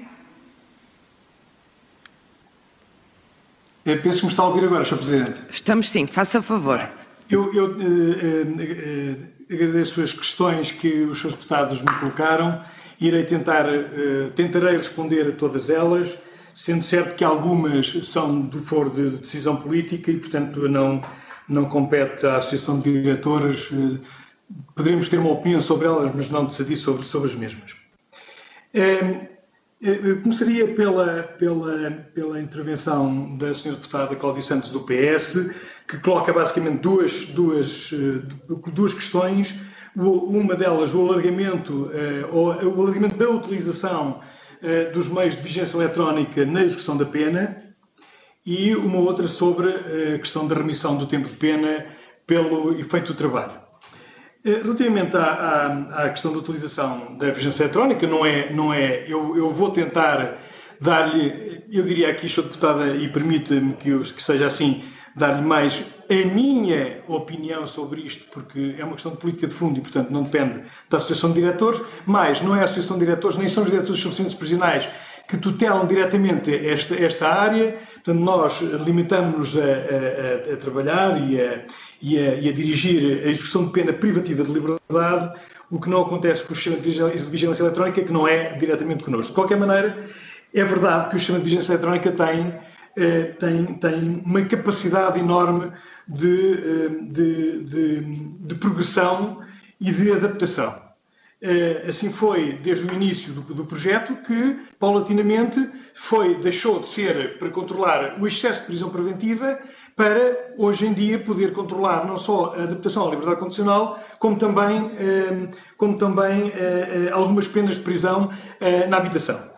Eu penso que me está a ouvir agora, senhor Presidente. Estamos sim, faça favor. Eu, eu uh, uh, agradeço as questões que os senhores deputados me colocaram. Irei tentar, uh, tentarei responder a todas elas, sendo certo que algumas são do foro de decisão política e, portanto, não, não compete à Associação de Diretores. Uh, poderemos ter uma opinião sobre elas, mas não decidir sobre, sobre as mesmas. Uh, Eu começaria pela, pela, pela intervenção da senhora deputada Cláudia Santos do P S, que coloca basicamente duas, duas, duas questões. Uma delas, o alargamento, o alargamento da utilização dos meios de vigilância eletrónica na execução da pena, e uma outra sobre a questão da remissão do tempo de pena pelo efeito do trabalho. Relativamente à, à, à questão da utilização da vigilância eletrónica, não é, não é, eu, eu vou tentar dar-lhe, eu diria aqui, senhora deputada, e permita-me que, eu, que seja assim, dar-lhe mais a minha opinião sobre isto, porque é uma questão de política de fundo e, portanto, não depende da Associação de Diretores, mas não é a Associação de Diretores, nem são os diretores dos estabelecimentos prisionais que tutelam diretamente esta, esta área. Portanto, nós limitamos-nos a, a, a trabalhar e a, e, a, e a dirigir a execução de pena privativa de liberdade, o que não acontece com o sistema de vigilância eletrónica, que não é diretamente connosco. De qualquer maneira, é verdade que o sistema de vigilância eletrónica tem, eh, tem, tem uma capacidade enorme de, de, de, de progressão e de adaptação. Assim foi desde o início do, do projeto, que paulatinamente foi, deixou de ser para controlar o excesso de prisão preventiva para hoje em dia poder controlar não só a adaptação à liberdade condicional, como também, como também algumas penas de prisão na habitação.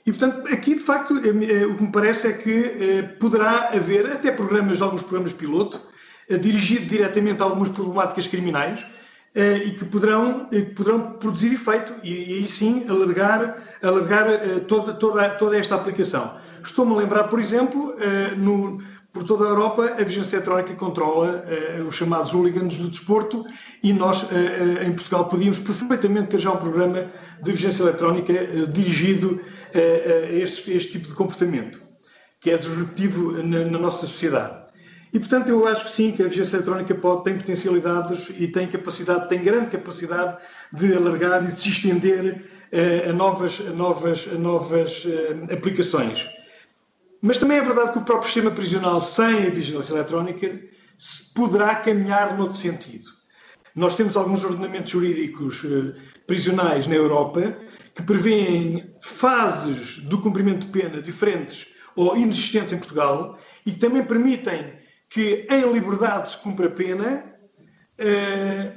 E, portanto, aqui, de facto, o que me parece é que poderá haver até programas, alguns programas piloto, dirigidos diretamente a algumas problemáticas criminais, e que poderão, que poderão produzir efeito e, e aí sim alargar, alargar toda, toda, toda esta aplicação. Estou-me a lembrar, por exemplo, no, por toda a Europa a Vigilância Eletrónica controla os chamados hooligans do desporto e nós em Portugal podíamos perfeitamente ter já um programa de Vigilância Eletrónica dirigido a este, a este tipo de comportamento, que é disruptivo na, na nossa sociedade. E, portanto, eu acho que sim, que a vigilância eletrónica pode, tem potencialidades e tem capacidade, tem grande capacidade de alargar e de se estender uh, a novas, a novas, a novas uh, aplicações. Mas também é verdade que o próprio sistema prisional, sem a vigilância eletrónica, poderá caminhar noutro sentido. Nós temos alguns ordenamentos jurídicos uh, prisionais na Europa que prevêem fases do cumprimento de pena diferentes ou inexistentes em Portugal e que também permitem que em liberdade se cumpra a pena, eh,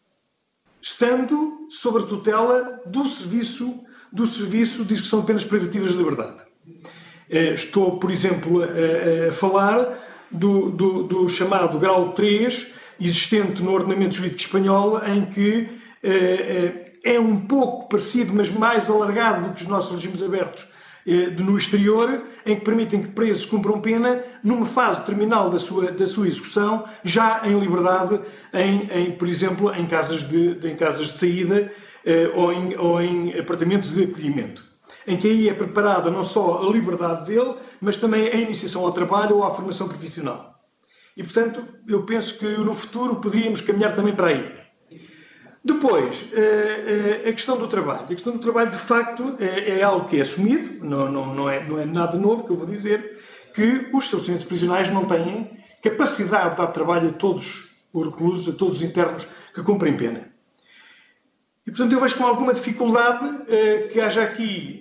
estando sob a tutela do serviço, do serviço de execução de penas privativas de liberdade. Eh, estou, por exemplo, a, a falar do, do, do chamado grau três, existente no ordenamento jurídico espanhol, em que eh, é um pouco parecido, mas mais alargado do que os nossos regimes abertos no exterior, em que permitem que presos cumpram pena numa fase terminal da sua, da sua execução, já em liberdade, em, em, por exemplo, em casas de, em casas de saída eh, ou, em, ou em apartamentos de acolhimento, em que aí é preparada não só a liberdade dele, mas também a iniciação ao trabalho ou à formação profissional. E, portanto, eu penso que no futuro poderíamos caminhar também para aí. Depois, a questão do trabalho. A questão do trabalho, de facto, é algo que é assumido, não, não, não, é, não é nada novo que eu vou dizer, que os estabelecimentos prisionais não têm capacidade de dar trabalho a todos os reclusos, a todos os internos que cumprem pena. E, portanto, eu vejo com alguma dificuldade que haja aqui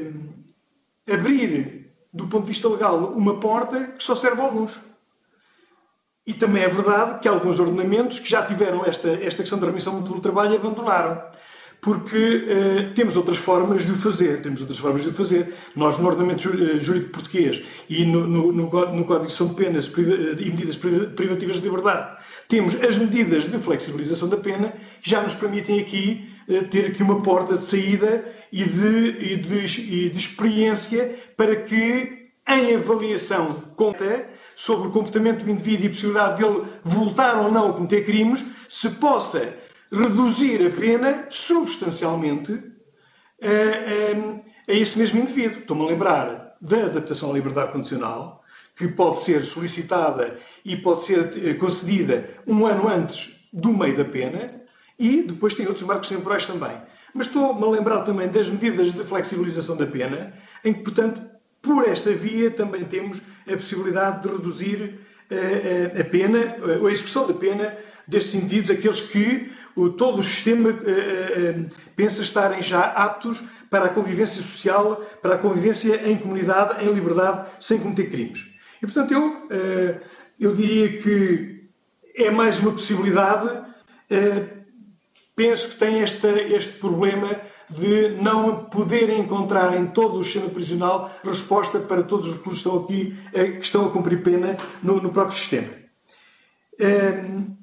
abrir, do ponto de vista legal, uma porta que só serve a alguns. E também é verdade que alguns ordenamentos que já tiveram esta, esta questão da remissão do trabalho abandonaram. Porque uh, temos outras formas de o fazer. Temos outras formas de o fazer. Nós, no ordenamento jurídico português e no, no, no, no Código de Gestão de Penas e Medidas Privativas de Liberdade, temos as medidas de flexibilização da pena que já nos permitem aqui uh, ter aqui uma porta de saída e de, e de, e de experiência para que, em avaliação conta sobre o comportamento do indivíduo e a possibilidade dele voltar ou não a cometer crimes, se possa reduzir a pena substancialmente a, a, a esse mesmo indivíduo. Estou-me a lembrar da adaptação à liberdade condicional, que pode ser solicitada e pode ser concedida um ano antes do meio da pena, e depois tem outros marcos temporais também. Mas estou-me a lembrar também das medidas de flexibilização da pena, em que, portanto, por esta via também temos a possibilidade de reduzir a, a, a pena, a execução da pena destes indivíduos, aqueles que o, todo o sistema a, a, pensa estarem já aptos para a convivência social, para a convivência em comunidade, em liberdade, sem cometer crimes. E, portanto, eu, eu diria que é mais uma possibilidade. Penso que tem este, este problema de não poder encontrar em todo o sistema prisional resposta para todos os reclusos que estão aqui, que estão a cumprir pena no, no próprio sistema. Um,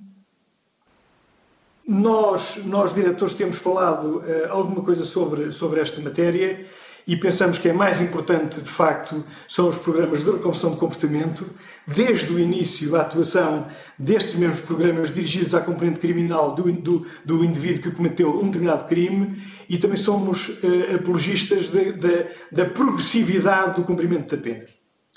nós, nós, diretores, temos falado uh, alguma coisa sobre, sobre esta matéria e pensamos que é mais importante, de facto, são os programas de reconversão de comportamento, desde o início da atuação destes mesmos programas dirigidos à componente criminal do, do, do indivíduo que cometeu um determinado crime, e também somos uh, apologistas de, de, da progressividade do cumprimento da pena.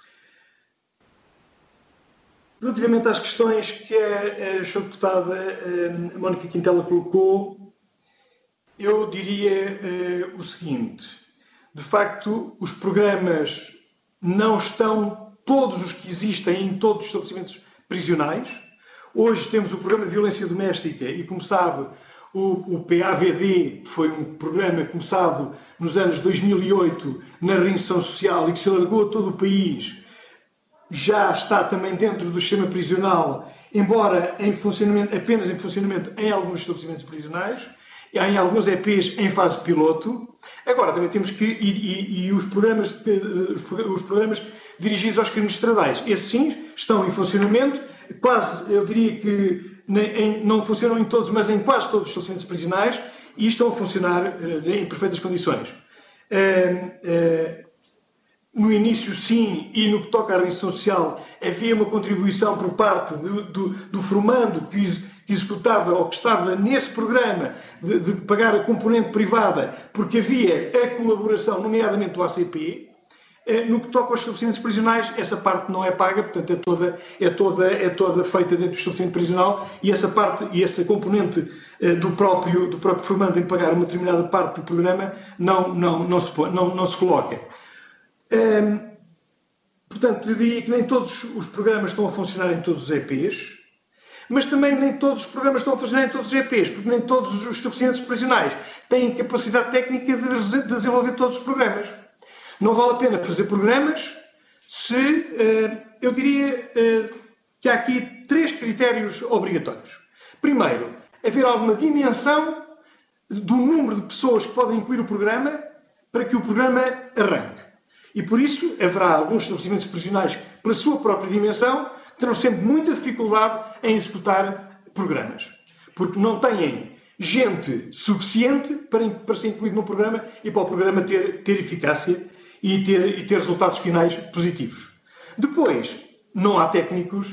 Relativamente às questões que a, a senhora deputada a Mónica Quintela colocou, eu diria uh, o seguinte: de facto, os programas não estão todos os que existem em todos os estabelecimentos prisionais. Hoje temos o programa de violência doméstica e, como sabe, o, o P A V D foi um programa começado nos anos dois mil e oito na reinserção social e que se alargou a todo o país. Já está também dentro do sistema prisional, embora em funcionamento, apenas em funcionamento em alguns estabelecimentos prisionais. há em alguns E Ps em fase piloto. Agora também temos que, e, e, e os, programas, os, os programas dirigidos aos crimes estaduais, esses sim estão em funcionamento, quase, eu diria que em, não funcionam em todos, mas em quase todos os estabelecimentos prisionais, e estão a funcionar uh, em perfeitas condições. Uh, uh, no início, sim, e no que toca à reinserção social, havia uma contribuição por parte do, do, do formando que, que executava ou que estava nesse programa de, de pagar a componente privada, porque havia a colaboração, nomeadamente do A C P. No que toca aos estabelecimentos prisionais, essa parte não é paga, portanto é toda, é toda, é toda feita dentro do estabelecimento prisional, e essa parte e essa componente eh, do próprio, do próprio formando em pagar uma determinada parte do programa não, não, não, se, não, não se coloca. Hum, portanto, eu diria que nem todos os programas estão a funcionar em todos os E Ps, mas também nem todos os programas estão a funcionar em todos os E Ps, porque nem todos os estabelecimentos prisionais têm capacidade técnica de desenvolver todos os programas. Não vale a pena fazer programas se, eu diria que há aqui três critérios obrigatórios. Primeiro, haver alguma dimensão do número de pessoas que podem incluir o programa para que o programa arranque. E por isso haverá alguns estabelecimentos prisionais, pela sua própria dimensão, que terão sempre muita dificuldade em executar programas. Porque não têm gente suficiente para, para ser incluído no programa e para o programa ter, ter eficácia e ter, e ter resultados finais positivos. Depois, não há técnicos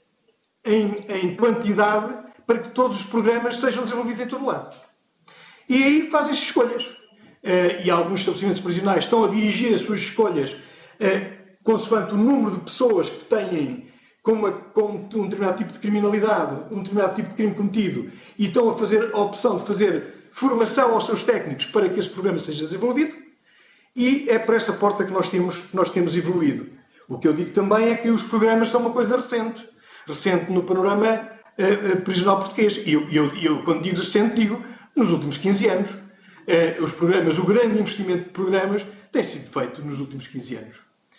em, em quantidade para que todos os programas sejam desenvolvidos em todo lado. E aí fazem-se escolhas. Uh, e alguns estabelecimentos prisionais estão a dirigir as suas escolhas uh, consoante o número de pessoas que têm com, uma, com um determinado tipo de criminalidade, um determinado tipo de crime cometido, e estão a fazer a opção de fazer formação aos seus técnicos para que esse programa seja desenvolvido. E é por essa porta que nós temos, que nós temos evoluído. O que eu digo também é que os programas são uma coisa recente. Recente no panorama uh, uh, prisional português. E eu, eu, eu, quando digo recente, digo nos últimos quinze anos. Uh, os programas, o grande investimento de programas tem sido feito nos últimos quinze anos.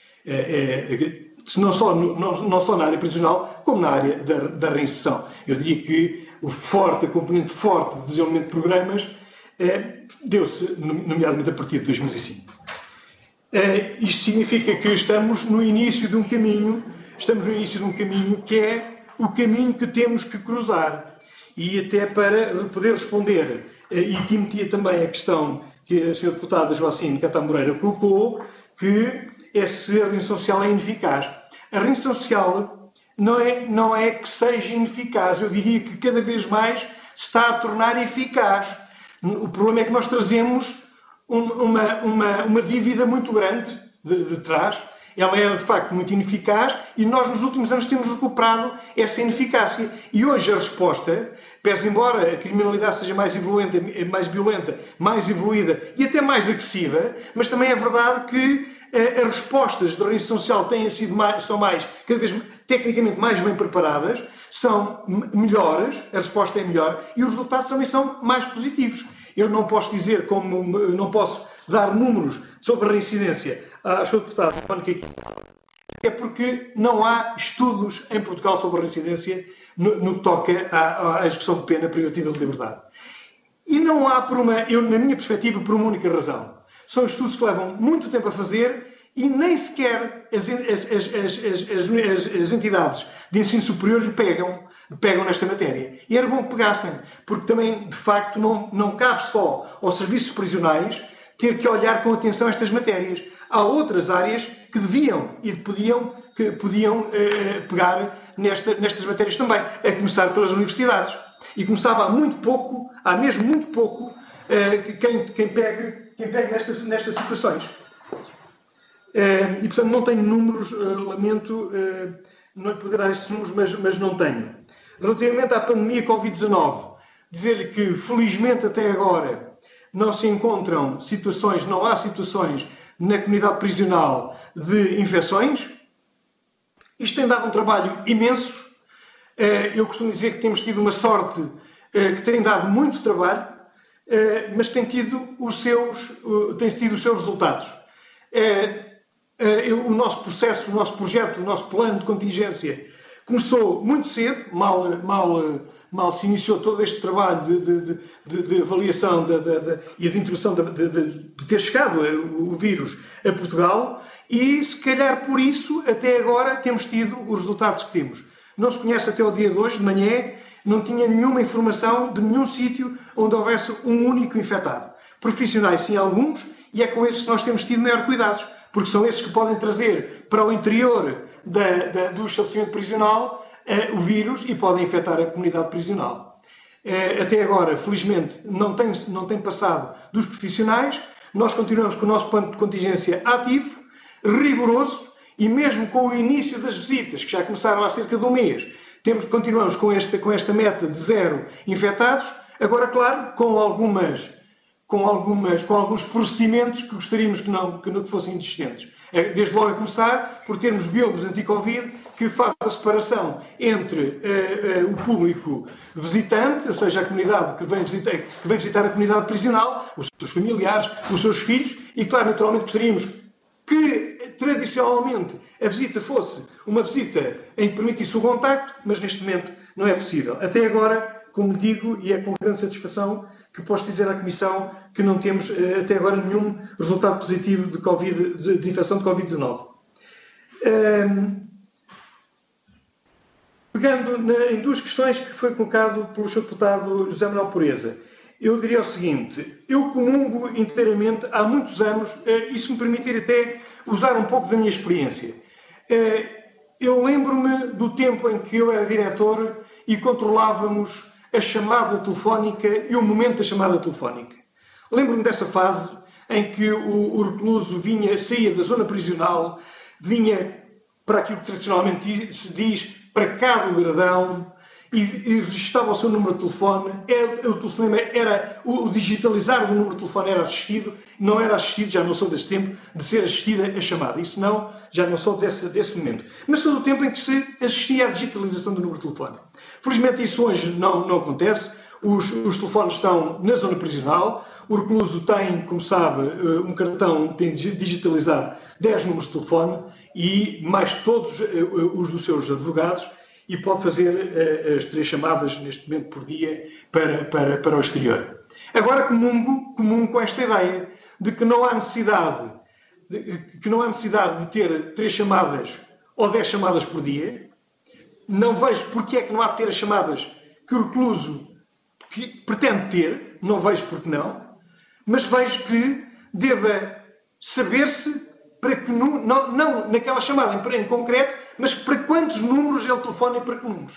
Uh, uh, não, só no, não, não só na área prisional, como na área da, da reinserção. Eu diria que o forte, a componente forte de desenvolvimento de programas uh, deu-se, nomeadamente, a partir de dois mil e cinco. Uh, isto significa que estamos no início de um caminho, estamos no início de um caminho que é o caminho que temos que cruzar. E até para poder responder, uh, e aqui metia também a questão que a senhora deputada Joacine Catá Moreira colocou, que é se a reinserção social é ineficaz. A reinserção social não é, não é que seja ineficaz, eu diria que cada vez mais se está a tornar eficaz. O problema é que nós trazemos Uma, uma, uma dívida muito grande de, de trás. Ela era de facto muito ineficaz e nós nos últimos anos temos recuperado essa ineficácia. E hoje a resposta, pese embora a criminalidade seja mais violenta, mais violenta, mais evoluída e até mais agressiva, mas também é verdade que eh, as respostas da reinserção social têm sido mais, são mais, cada vez tecnicamente mais bem preparadas, são melhores, a resposta é melhor e os resultados também são mais positivos. Eu não posso dizer, como não posso dar números sobre a reincidência à senhora deputada Mónica Quintal, é porque não há estudos em Portugal sobre a reincidência no, no que toca à, à execução de pena privativa de liberdade. E não há, por uma, eu, na minha perspectiva, por uma única razão. São estudos que levam muito tempo a fazer e nem sequer as, as, as, as, as, as entidades de ensino superior lhe pegam. pegam nesta matéria. E era bom que pegassem, porque também, de facto, não, não cabe só aos serviços prisionais ter que olhar com atenção estas matérias. Há outras áreas que deviam e podiam, que podiam eh, pegar nesta, nestas matérias também, a começar pelas universidades. E começava há muito pouco, há mesmo muito pouco, eh, quem, quem pegue, quem pegue nestas, nestas situações. Eh, e, portanto, não tenho números, eh, lamento eh, não lhe poder dar estes números, mas, mas não tenho. Relativamente à pandemia covid dezanove, dizer-lhe que, felizmente, até agora, não se encontram situações, não há situações na comunidade prisional de infecções. Isto tem dado um trabalho imenso. Eu costumo dizer que temos tido uma sorte que tem dado muito trabalho, mas tem tido os seus, tem tido os seus resultados. O nosso processo, o nosso projeto, o nosso plano de contingência Começou muito cedo, mal, mal, mal se iniciou todo este trabalho de, de, de, de avaliação de, de, de, e de introdução de, de, de, de ter chegado o vírus a Portugal, e se calhar por isso, até agora, temos tido os resultados que temos. Não se conhece até o dia de hoje, de manhã, não tinha nenhuma informação de nenhum sítio onde houvesse um único infectado. Profissionais, sim, alguns, e é com esses que nós temos tido maior cuidados, porque são esses que podem trazer para o interior da, da, do estabelecimento prisional uh, o vírus e podem infectar a comunidade prisional. Uh, até agora, felizmente, não tem, não tem passado dos profissionais. Nós continuamos com o nosso plano de contingência ativo, rigoroso, e mesmo com o início das visitas, que já começaram há cerca de um mês, temos, continuamos com esta, com esta meta de zero infectados. Agora, claro, com algumas... Com, algumas, com alguns procedimentos que gostaríamos que não, que não fossem existentes. Desde logo a começar por termos biólogos anti-Covid que façam a separação entre uh, uh, o público visitante, ou seja, a comunidade que vem, visitar, que vem visitar a comunidade prisional, os seus familiares, os seus filhos, e claro, naturalmente gostaríamos que tradicionalmente a visita fosse uma visita em que permitisse o contacto, mas neste momento não é possível. Até agora, como digo, e é com grande satisfação que posso dizer à Comissão que não temos até agora nenhum resultado positivo de, COVID, de, de infecção de Covid dezanove. Um, pegando na, em duas questões que foi colocado pelo senhor Deputado José Manuel Pureza, eu diria o seguinte: eu comungo inteiramente há muitos anos, e se me permitir até usar um pouco da minha experiência. Eu lembro-me do tempo em que eu era diretor e controlávamos a chamada telefónica e o momento da chamada telefónica. Lembro-me dessa fase em que o, o recluso vinha, saía da zona prisional, vinha para aquilo que tradicionalmente se diz, para cá do gradão, e, e registava o seu número de telefone. Era, o telefonema era, o, o digitalizar do número de telefone era assistido, não era assistido, já não sou desse tempo, de ser assistida a chamada. Isso não, já não sou desse, desse momento. Mas todo o tempo em que se assistia à digitalização do número de telefone. Felizmente isso hoje não, não acontece. Os, os telefones estão na zona prisional. O recluso tem, como sabe, um cartão, tem digitalizado dez números de telefone e mais todos os dos seus advogados, e pode fazer as três chamadas neste momento por dia para, para, para o exterior. Agora comungo, comungo com esta ideia de que não há necessidade de, que não há necessidade de ter três chamadas ou dez chamadas por dia. Não vejo porque é que não há de ter as chamadas que o recluso que pretende ter, não vejo porque não, mas vejo que deva saber-se para que não, não, não naquela chamada em, em concreto, mas para quantos números ele telefona e para que números.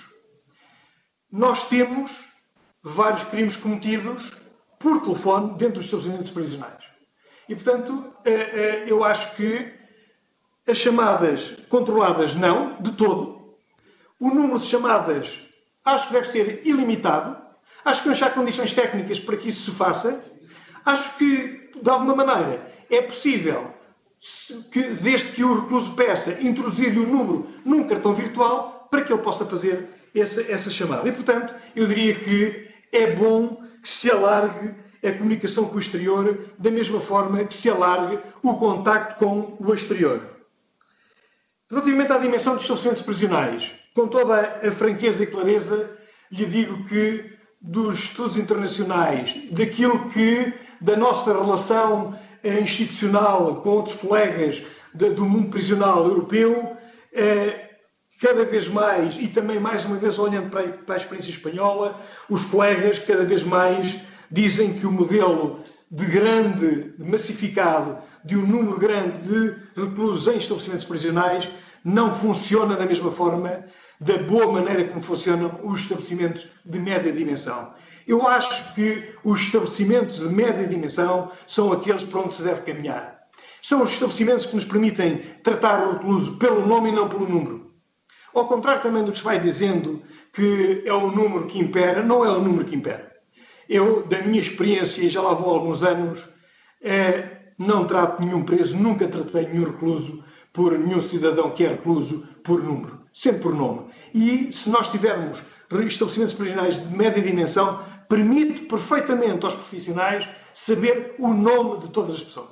Nós temos vários crimes cometidos por telefone dentro dos estabelecimentos prisionais. E, portanto, eu acho que as chamadas controladas não, de todo. O número de chamadas acho que deve ser ilimitado. Acho que não há condições técnicas para que isso se faça. Acho que, de alguma maneira, é possível, que, desde que o recluso peça, introduzir-lhe o número num cartão virtual para que ele possa fazer essa, essa chamada. E, portanto, eu diria que é bom que se alargue a comunicação com o exterior da mesma forma que se alargue o contacto com o exterior. Relativamente à dimensão dos estabelecimentos prisionais, com toda a franqueza e clareza, lhe digo que dos estudos internacionais, daquilo que, da nossa relação eh, institucional com outros colegas de, do mundo prisional europeu, eh, cada vez mais, e também mais uma vez olhando para a, para a experiência espanhola, os colegas cada vez mais dizem que o modelo de grande, de massificado, de um número grande de reclusos em estabelecimentos prisionais não funciona da mesma forma, da boa maneira como funcionam os estabelecimentos de média dimensão. Eu acho que os estabelecimentos de média dimensão são aqueles para onde se deve caminhar. São os estabelecimentos que nos permitem tratar o recluso pelo nome e não pelo número. Ao contrário também do que se vai dizendo que é o número que impera, não é o número que impera. Eu, da minha experiência, e já lá vou há alguns anos, é, não trato nenhum preso, nunca tratei nenhum recluso por nenhum cidadão que é recluso por número, sempre por nome. E se nós tivermos estabelecimentos prisionais de média dimensão, permite perfeitamente aos profissionais saber o nome de todas as pessoas.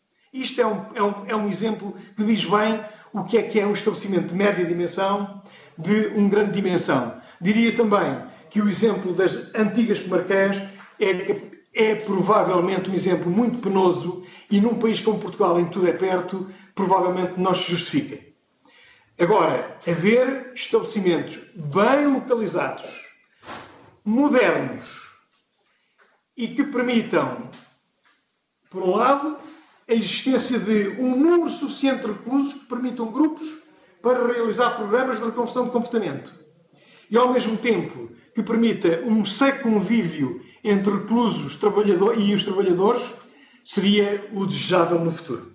Isto é um, é um, é um exemplo que diz bem o que é que é um estabelecimento de média dimensão, de uma grande dimensão. Diria também que o exemplo das antigas comarcãs é, é provavelmente um exemplo muito penoso e num país como Portugal, em que tudo é perto, provavelmente não se justifica. Agora, haver estabelecimentos bem localizados, modernos e que permitam, por um lado, a existência de um número suficiente de reclusos que permitam grupos para realizar programas de reconversão de comportamento e, ao mesmo tempo, que permita um seco convívio entre reclusos trabalhador e os trabalhadores, seria o desejável no futuro.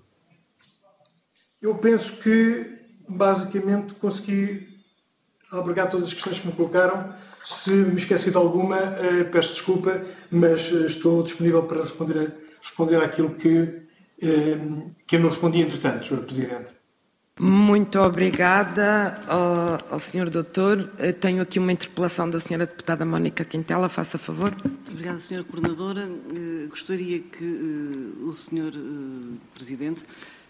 Eu penso que, basicamente, consegui albergar todas as questões que me colocaram. Se me esqueci de alguma, peço desculpa, mas estou disponível para responder, responder àquilo que, que eu não respondi entretanto, senhor Presidente. Muito obrigada ao, ao senhor Doutor. Tenho aqui uma interpelação da senhora Deputada Mónica Quintela. Faça favor. Muito obrigada, senhora Coordenadora. Uh, gostaria que uh, o senhor uh, Presidente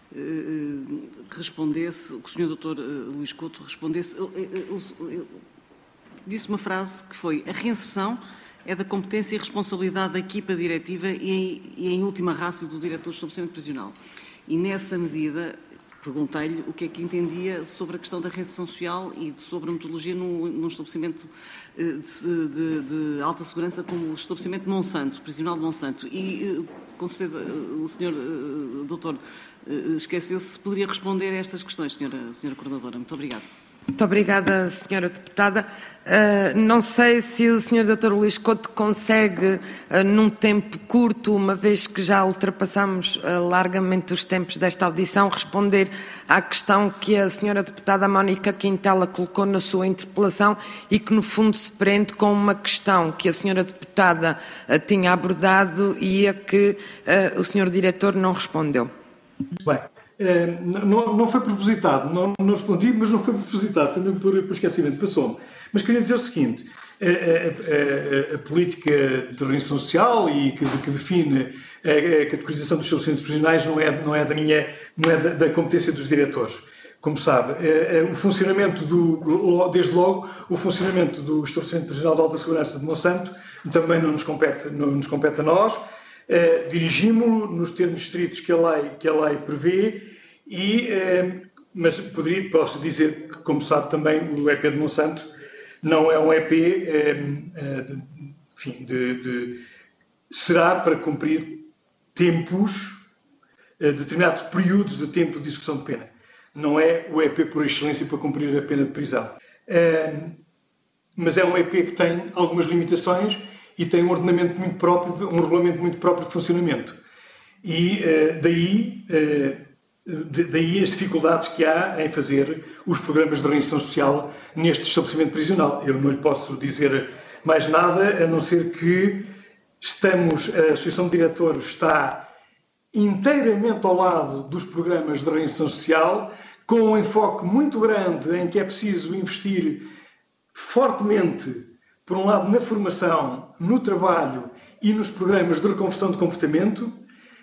uh, respondesse, que o senhor Doutor uh, Luís Couto respondesse. Uh, uh, uh, uh, disse uma frase que foi: a reinserção é da competência e responsabilidade da equipa diretiva e em, e em última ratio do diretor do estabelecimento prisional. E nessa medida perguntei-lhe o que é que entendia sobre a questão da reinserção social e sobre a metodologia num, num estabelecimento de, de, de alta segurança como o estabelecimento de Monsanto, prisional de Monsanto. E, com certeza, o senhor Doutor esqueceu-se se poderia responder a estas questões, senhora, senhora Coordenadora. Muito obrigada. Muito obrigada, senhora Deputada. Uh, não sei se o senhor doutor Luís Couto consegue, uh, num tempo curto, uma vez que já ultrapassamos uh, largamente os tempos desta audição, responder à questão que a senhora Deputada Mónica Quintela colocou na sua interpelação e que, no fundo, se prende com uma questão que a senhora Deputada uh, tinha abordado e a que uh, o senhor Diretor não respondeu. Bem. É, não, não foi propositado, não, não respondi, mas não foi propositado, foi mesmo por, por esquecimento, passou-me. Mas queria dizer o seguinte: a, a, a, a política de reinserção social e que, que define a, a categorização dos estabelecimentos prisionais não é, não é, da, minha, não é da, da competência dos diretores. Como sabe, o funcionamento, do, desde logo, o funcionamento do estabelecimento prisional de alta segurança de Monsanto também não nos compete, não nos compete a nós. Uh, dirigimos-lo nos termos estritos que a lei, que a lei prevê, e, uh, mas poderia, posso dizer que, como sabe também, o E P de Monsanto não é um E P, uh, uh, de, enfim, de, de, será para cumprir tempos, uh, determinados períodos de tempo de execução de pena. Não é o E P por excelência para cumprir a pena de prisão. Uh, mas é um E P que tem algumas limitações e tem um ordenamento muito próprio, de, um regulamento muito próprio de funcionamento. E uh, daí, uh, de, daí as dificuldades que há em fazer os programas de reinserção social neste estabelecimento prisional. Eu não lhe posso dizer mais nada, a não ser que estamos, a Associação de Diretores está inteiramente ao lado dos programas de reinserção social, com um enfoque muito grande em que é preciso investir fortemente, por um lado, na formação, no trabalho e nos programas de reconversão de comportamento,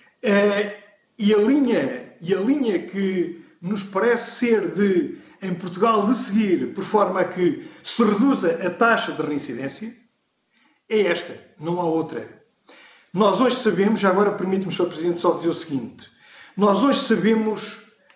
e a linha, e a linha que nos parece ser de, em Portugal, de seguir, por forma a que se reduza a taxa de reincidência, é esta, não há outra. Nós hoje sabemos, já agora permite-me, senhor Presidente, só dizer o seguinte: nós hoje sabemos,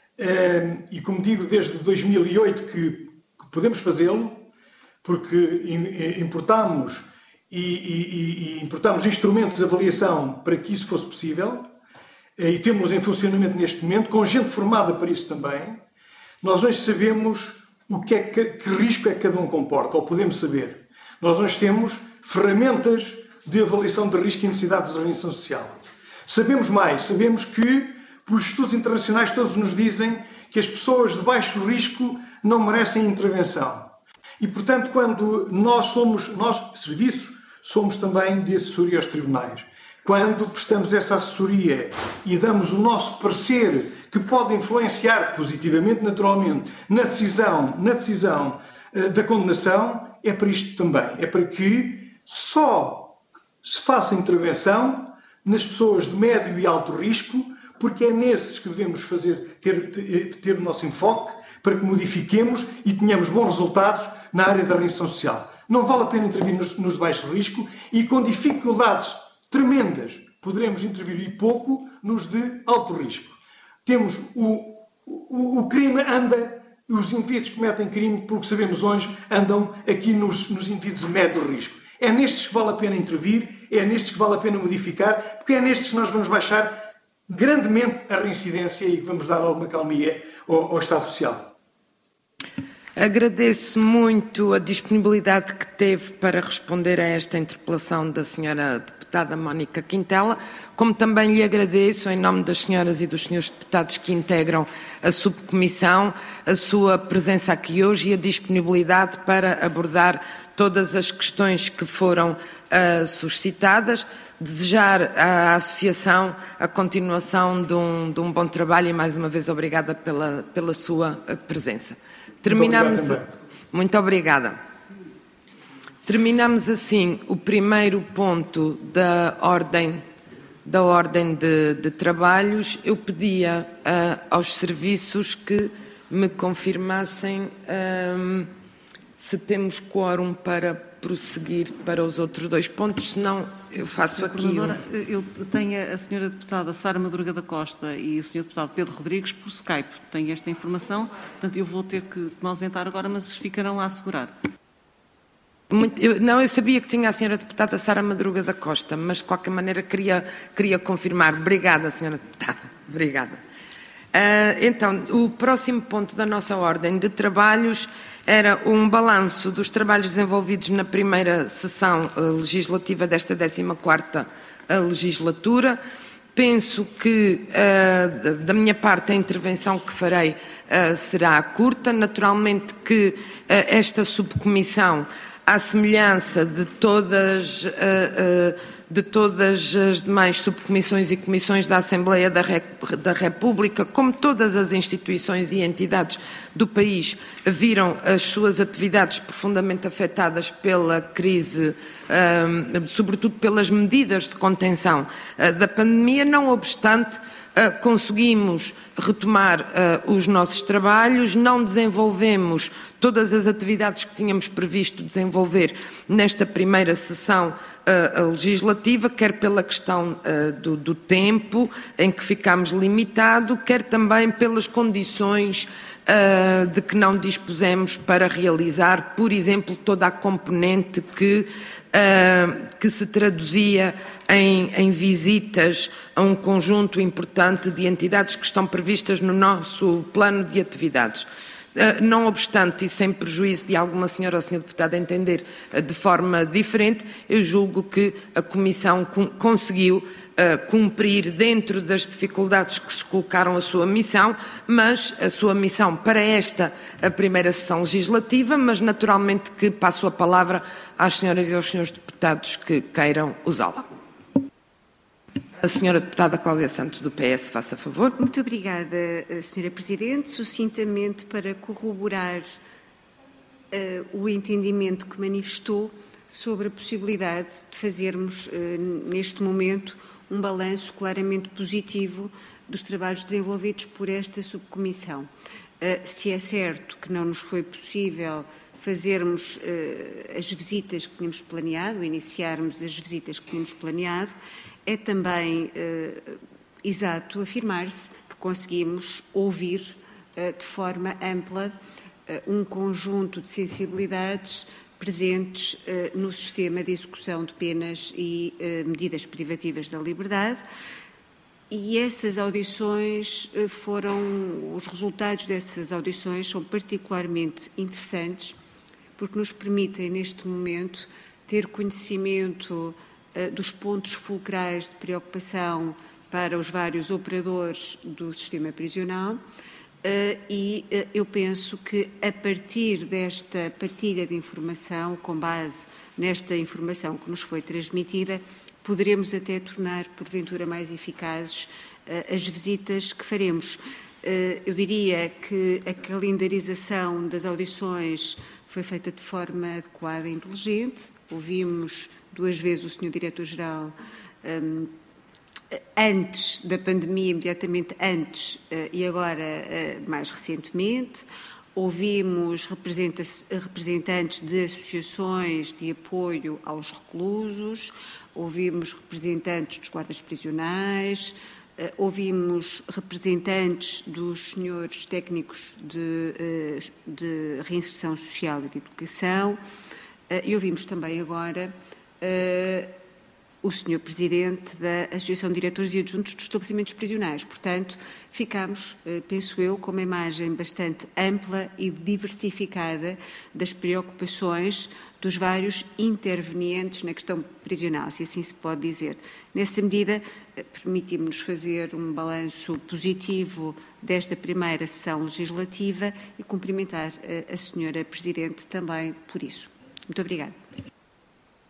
e como digo, desde dois mil e oito que podemos fazê-lo, porque importámos e, e, e importámos instrumentos de avaliação para que isso fosse possível, e temos em funcionamento neste momento, com gente formada para isso também. Nós hoje sabemos o que é que, que risco é que cada um comporta, ou podemos saber. Nós hoje temos ferramentas de avaliação de risco e necessidades de reinserção social. Sabemos mais, sabemos que, pelos estudos internacionais, todos nos dizem que as pessoas de baixo risco não merecem intervenção. E, portanto, quando nós somos, nós, serviço, somos também de assessoria aos tribunais. Quando prestamos essa assessoria e damos o nosso parecer, que pode influenciar positivamente, naturalmente, na decisão, na decisão uh, da condenação, é para isto também. É para que só se faça intervenção nas pessoas de médio e alto risco, porque é nesses que devemos fazer, ter, ter, ter o nosso enfoque, para que modifiquemos e tenhamos bons resultados na área da reinserção social. Não vale a pena intervir nos, nos de baixo risco e com dificuldades tremendas poderemos intervir pouco nos de alto risco. Temos o, o, o crime anda, os indivíduos que cometem crime, porque sabemos hoje, andam aqui nos, nos indivíduos de médio risco. É nestes que vale a pena intervir, é nestes que vale a pena modificar, porque é nestes que nós vamos baixar grandemente a reincidência e que vamos dar alguma calmia ao, ao Estado Social. Agradeço muito a disponibilidade que teve para responder a esta interpelação da senhora deputada Mónica Quintela, como também lhe agradeço, em nome das senhoras e dos senhores deputados que integram a subcomissão, a sua presença aqui hoje e a disponibilidade para abordar todas as questões que foram uh, suscitadas. Desejar à Associação a continuação de um, de um bom trabalho e, mais uma vez, obrigada pela, pela sua presença. Terminamos. Muito, Muito obrigada. Terminamos assim o primeiro ponto da ordem, da ordem de, de trabalhos. Eu pedia uh, aos serviços que me confirmassem um, se temos quórum para prosseguir para os outros dois pontos, senão eu faço aqui... Um... Eu tenho a senhora deputada Sara Madruga da Costa e o senhor deputado Pedro Rodrigues por Skype. Tenho esta informação, portanto eu vou ter que me ausentar agora, mas ficarão a assegurar. Muito, eu, não, eu sabia que tinha a senhora deputada Sara Madruga da Costa, mas de qualquer maneira queria, queria confirmar. Obrigada, senhora deputada. Obrigada. Uh, então, o próximo ponto da nossa ordem de trabalhos era um balanço dos trabalhos desenvolvidos na primeira sessão uh, legislativa desta décima quarta uh, legislatura. Penso que, uh, da minha parte, a intervenção que farei uh, será curta. Naturalmente que uh, esta subcomissão, à semelhança de todas, uh, uh, de todas as demais subcomissões e comissões da Assembleia da, Rep da República, como todas as instituições e entidades do país, viram as suas atividades profundamente afetadas pela crise, uh, sobretudo pelas medidas de contenção uh, da pandemia. Não obstante, uh, conseguimos retomar uh, os nossos trabalhos, não desenvolvemos todas as atividades que tínhamos previsto desenvolver nesta primeira sessão uh, legislativa, quer pela questão uh, do, do tempo em que ficámos limitado, quer também pelas condições uh, de que não dispusemos para realizar, por exemplo, toda a componente que Uh, que se traduzia em, em visitas a um conjunto importante de entidades que estão previstas no nosso plano de atividades. Uh, não obstante, e sem prejuízo de alguma senhora ou senhor deputado entender uh, de forma diferente, eu julgo que a Comissão com, conseguiu uh, cumprir dentro das dificuldades que se colocaram a sua missão, mas a sua missão para esta a primeira sessão legislativa, mas naturalmente que passo a palavra às senhoras e aos senhores deputados que queiram usá-la. A senhora deputada Cláudia Santos, do P S, faça favor. Muito obrigada, senhora Presidente. Sucintamente, para corroborar uh, o entendimento que manifestou sobre a possibilidade de fazermos, uh, neste momento, um balanço claramente positivo dos trabalhos desenvolvidos por esta subcomissão. Uh, se é certo que não nos foi possível fazermos uh, as visitas que tínhamos planeado, iniciarmos as visitas que tínhamos planeado, é também uh, exato afirmar-se que conseguimos ouvir uh, de forma ampla uh, um conjunto de sensibilidades presentes uh, no sistema de execução de penas e uh, medidas privativas da liberdade. E essas audições uh, foram, os resultados dessas audições são particularmente interessantes, porque nos permitem, neste momento, ter conhecimento uh, dos pontos fulcrais de preocupação para os vários operadores do sistema prisional uh, e uh, eu penso que, a partir desta partilha de informação, com base nesta informação que nos foi transmitida, poderemos até tornar, porventura, mais eficazes uh, as visitas que faremos. Uh, eu diria que a calendarização das audições foi feita de forma adequada e inteligente. Ouvimos duas vezes o senhor Diretor-Geral um, antes da pandemia, imediatamente antes e agora mais recentemente. Ouvimos representantes de associações de apoio aos reclusos, ouvimos representantes dos guardas prisionais, ouvimos representantes dos senhores técnicos de, de reinserção social e de educação e ouvimos também agora o senhor Presidente da Associação de Diretores e Adjuntos dos Estabelecimentos Prisionais. Portanto, ficamos, penso eu, com uma imagem bastante ampla e diversificada das preocupações dos vários intervenientes na questão prisional, se assim se pode dizer. Nessa medida, permitimos-nos fazer um balanço positivo desta primeira sessão legislativa e cumprimentar a senhora Presidente também por isso. Muito obrigada.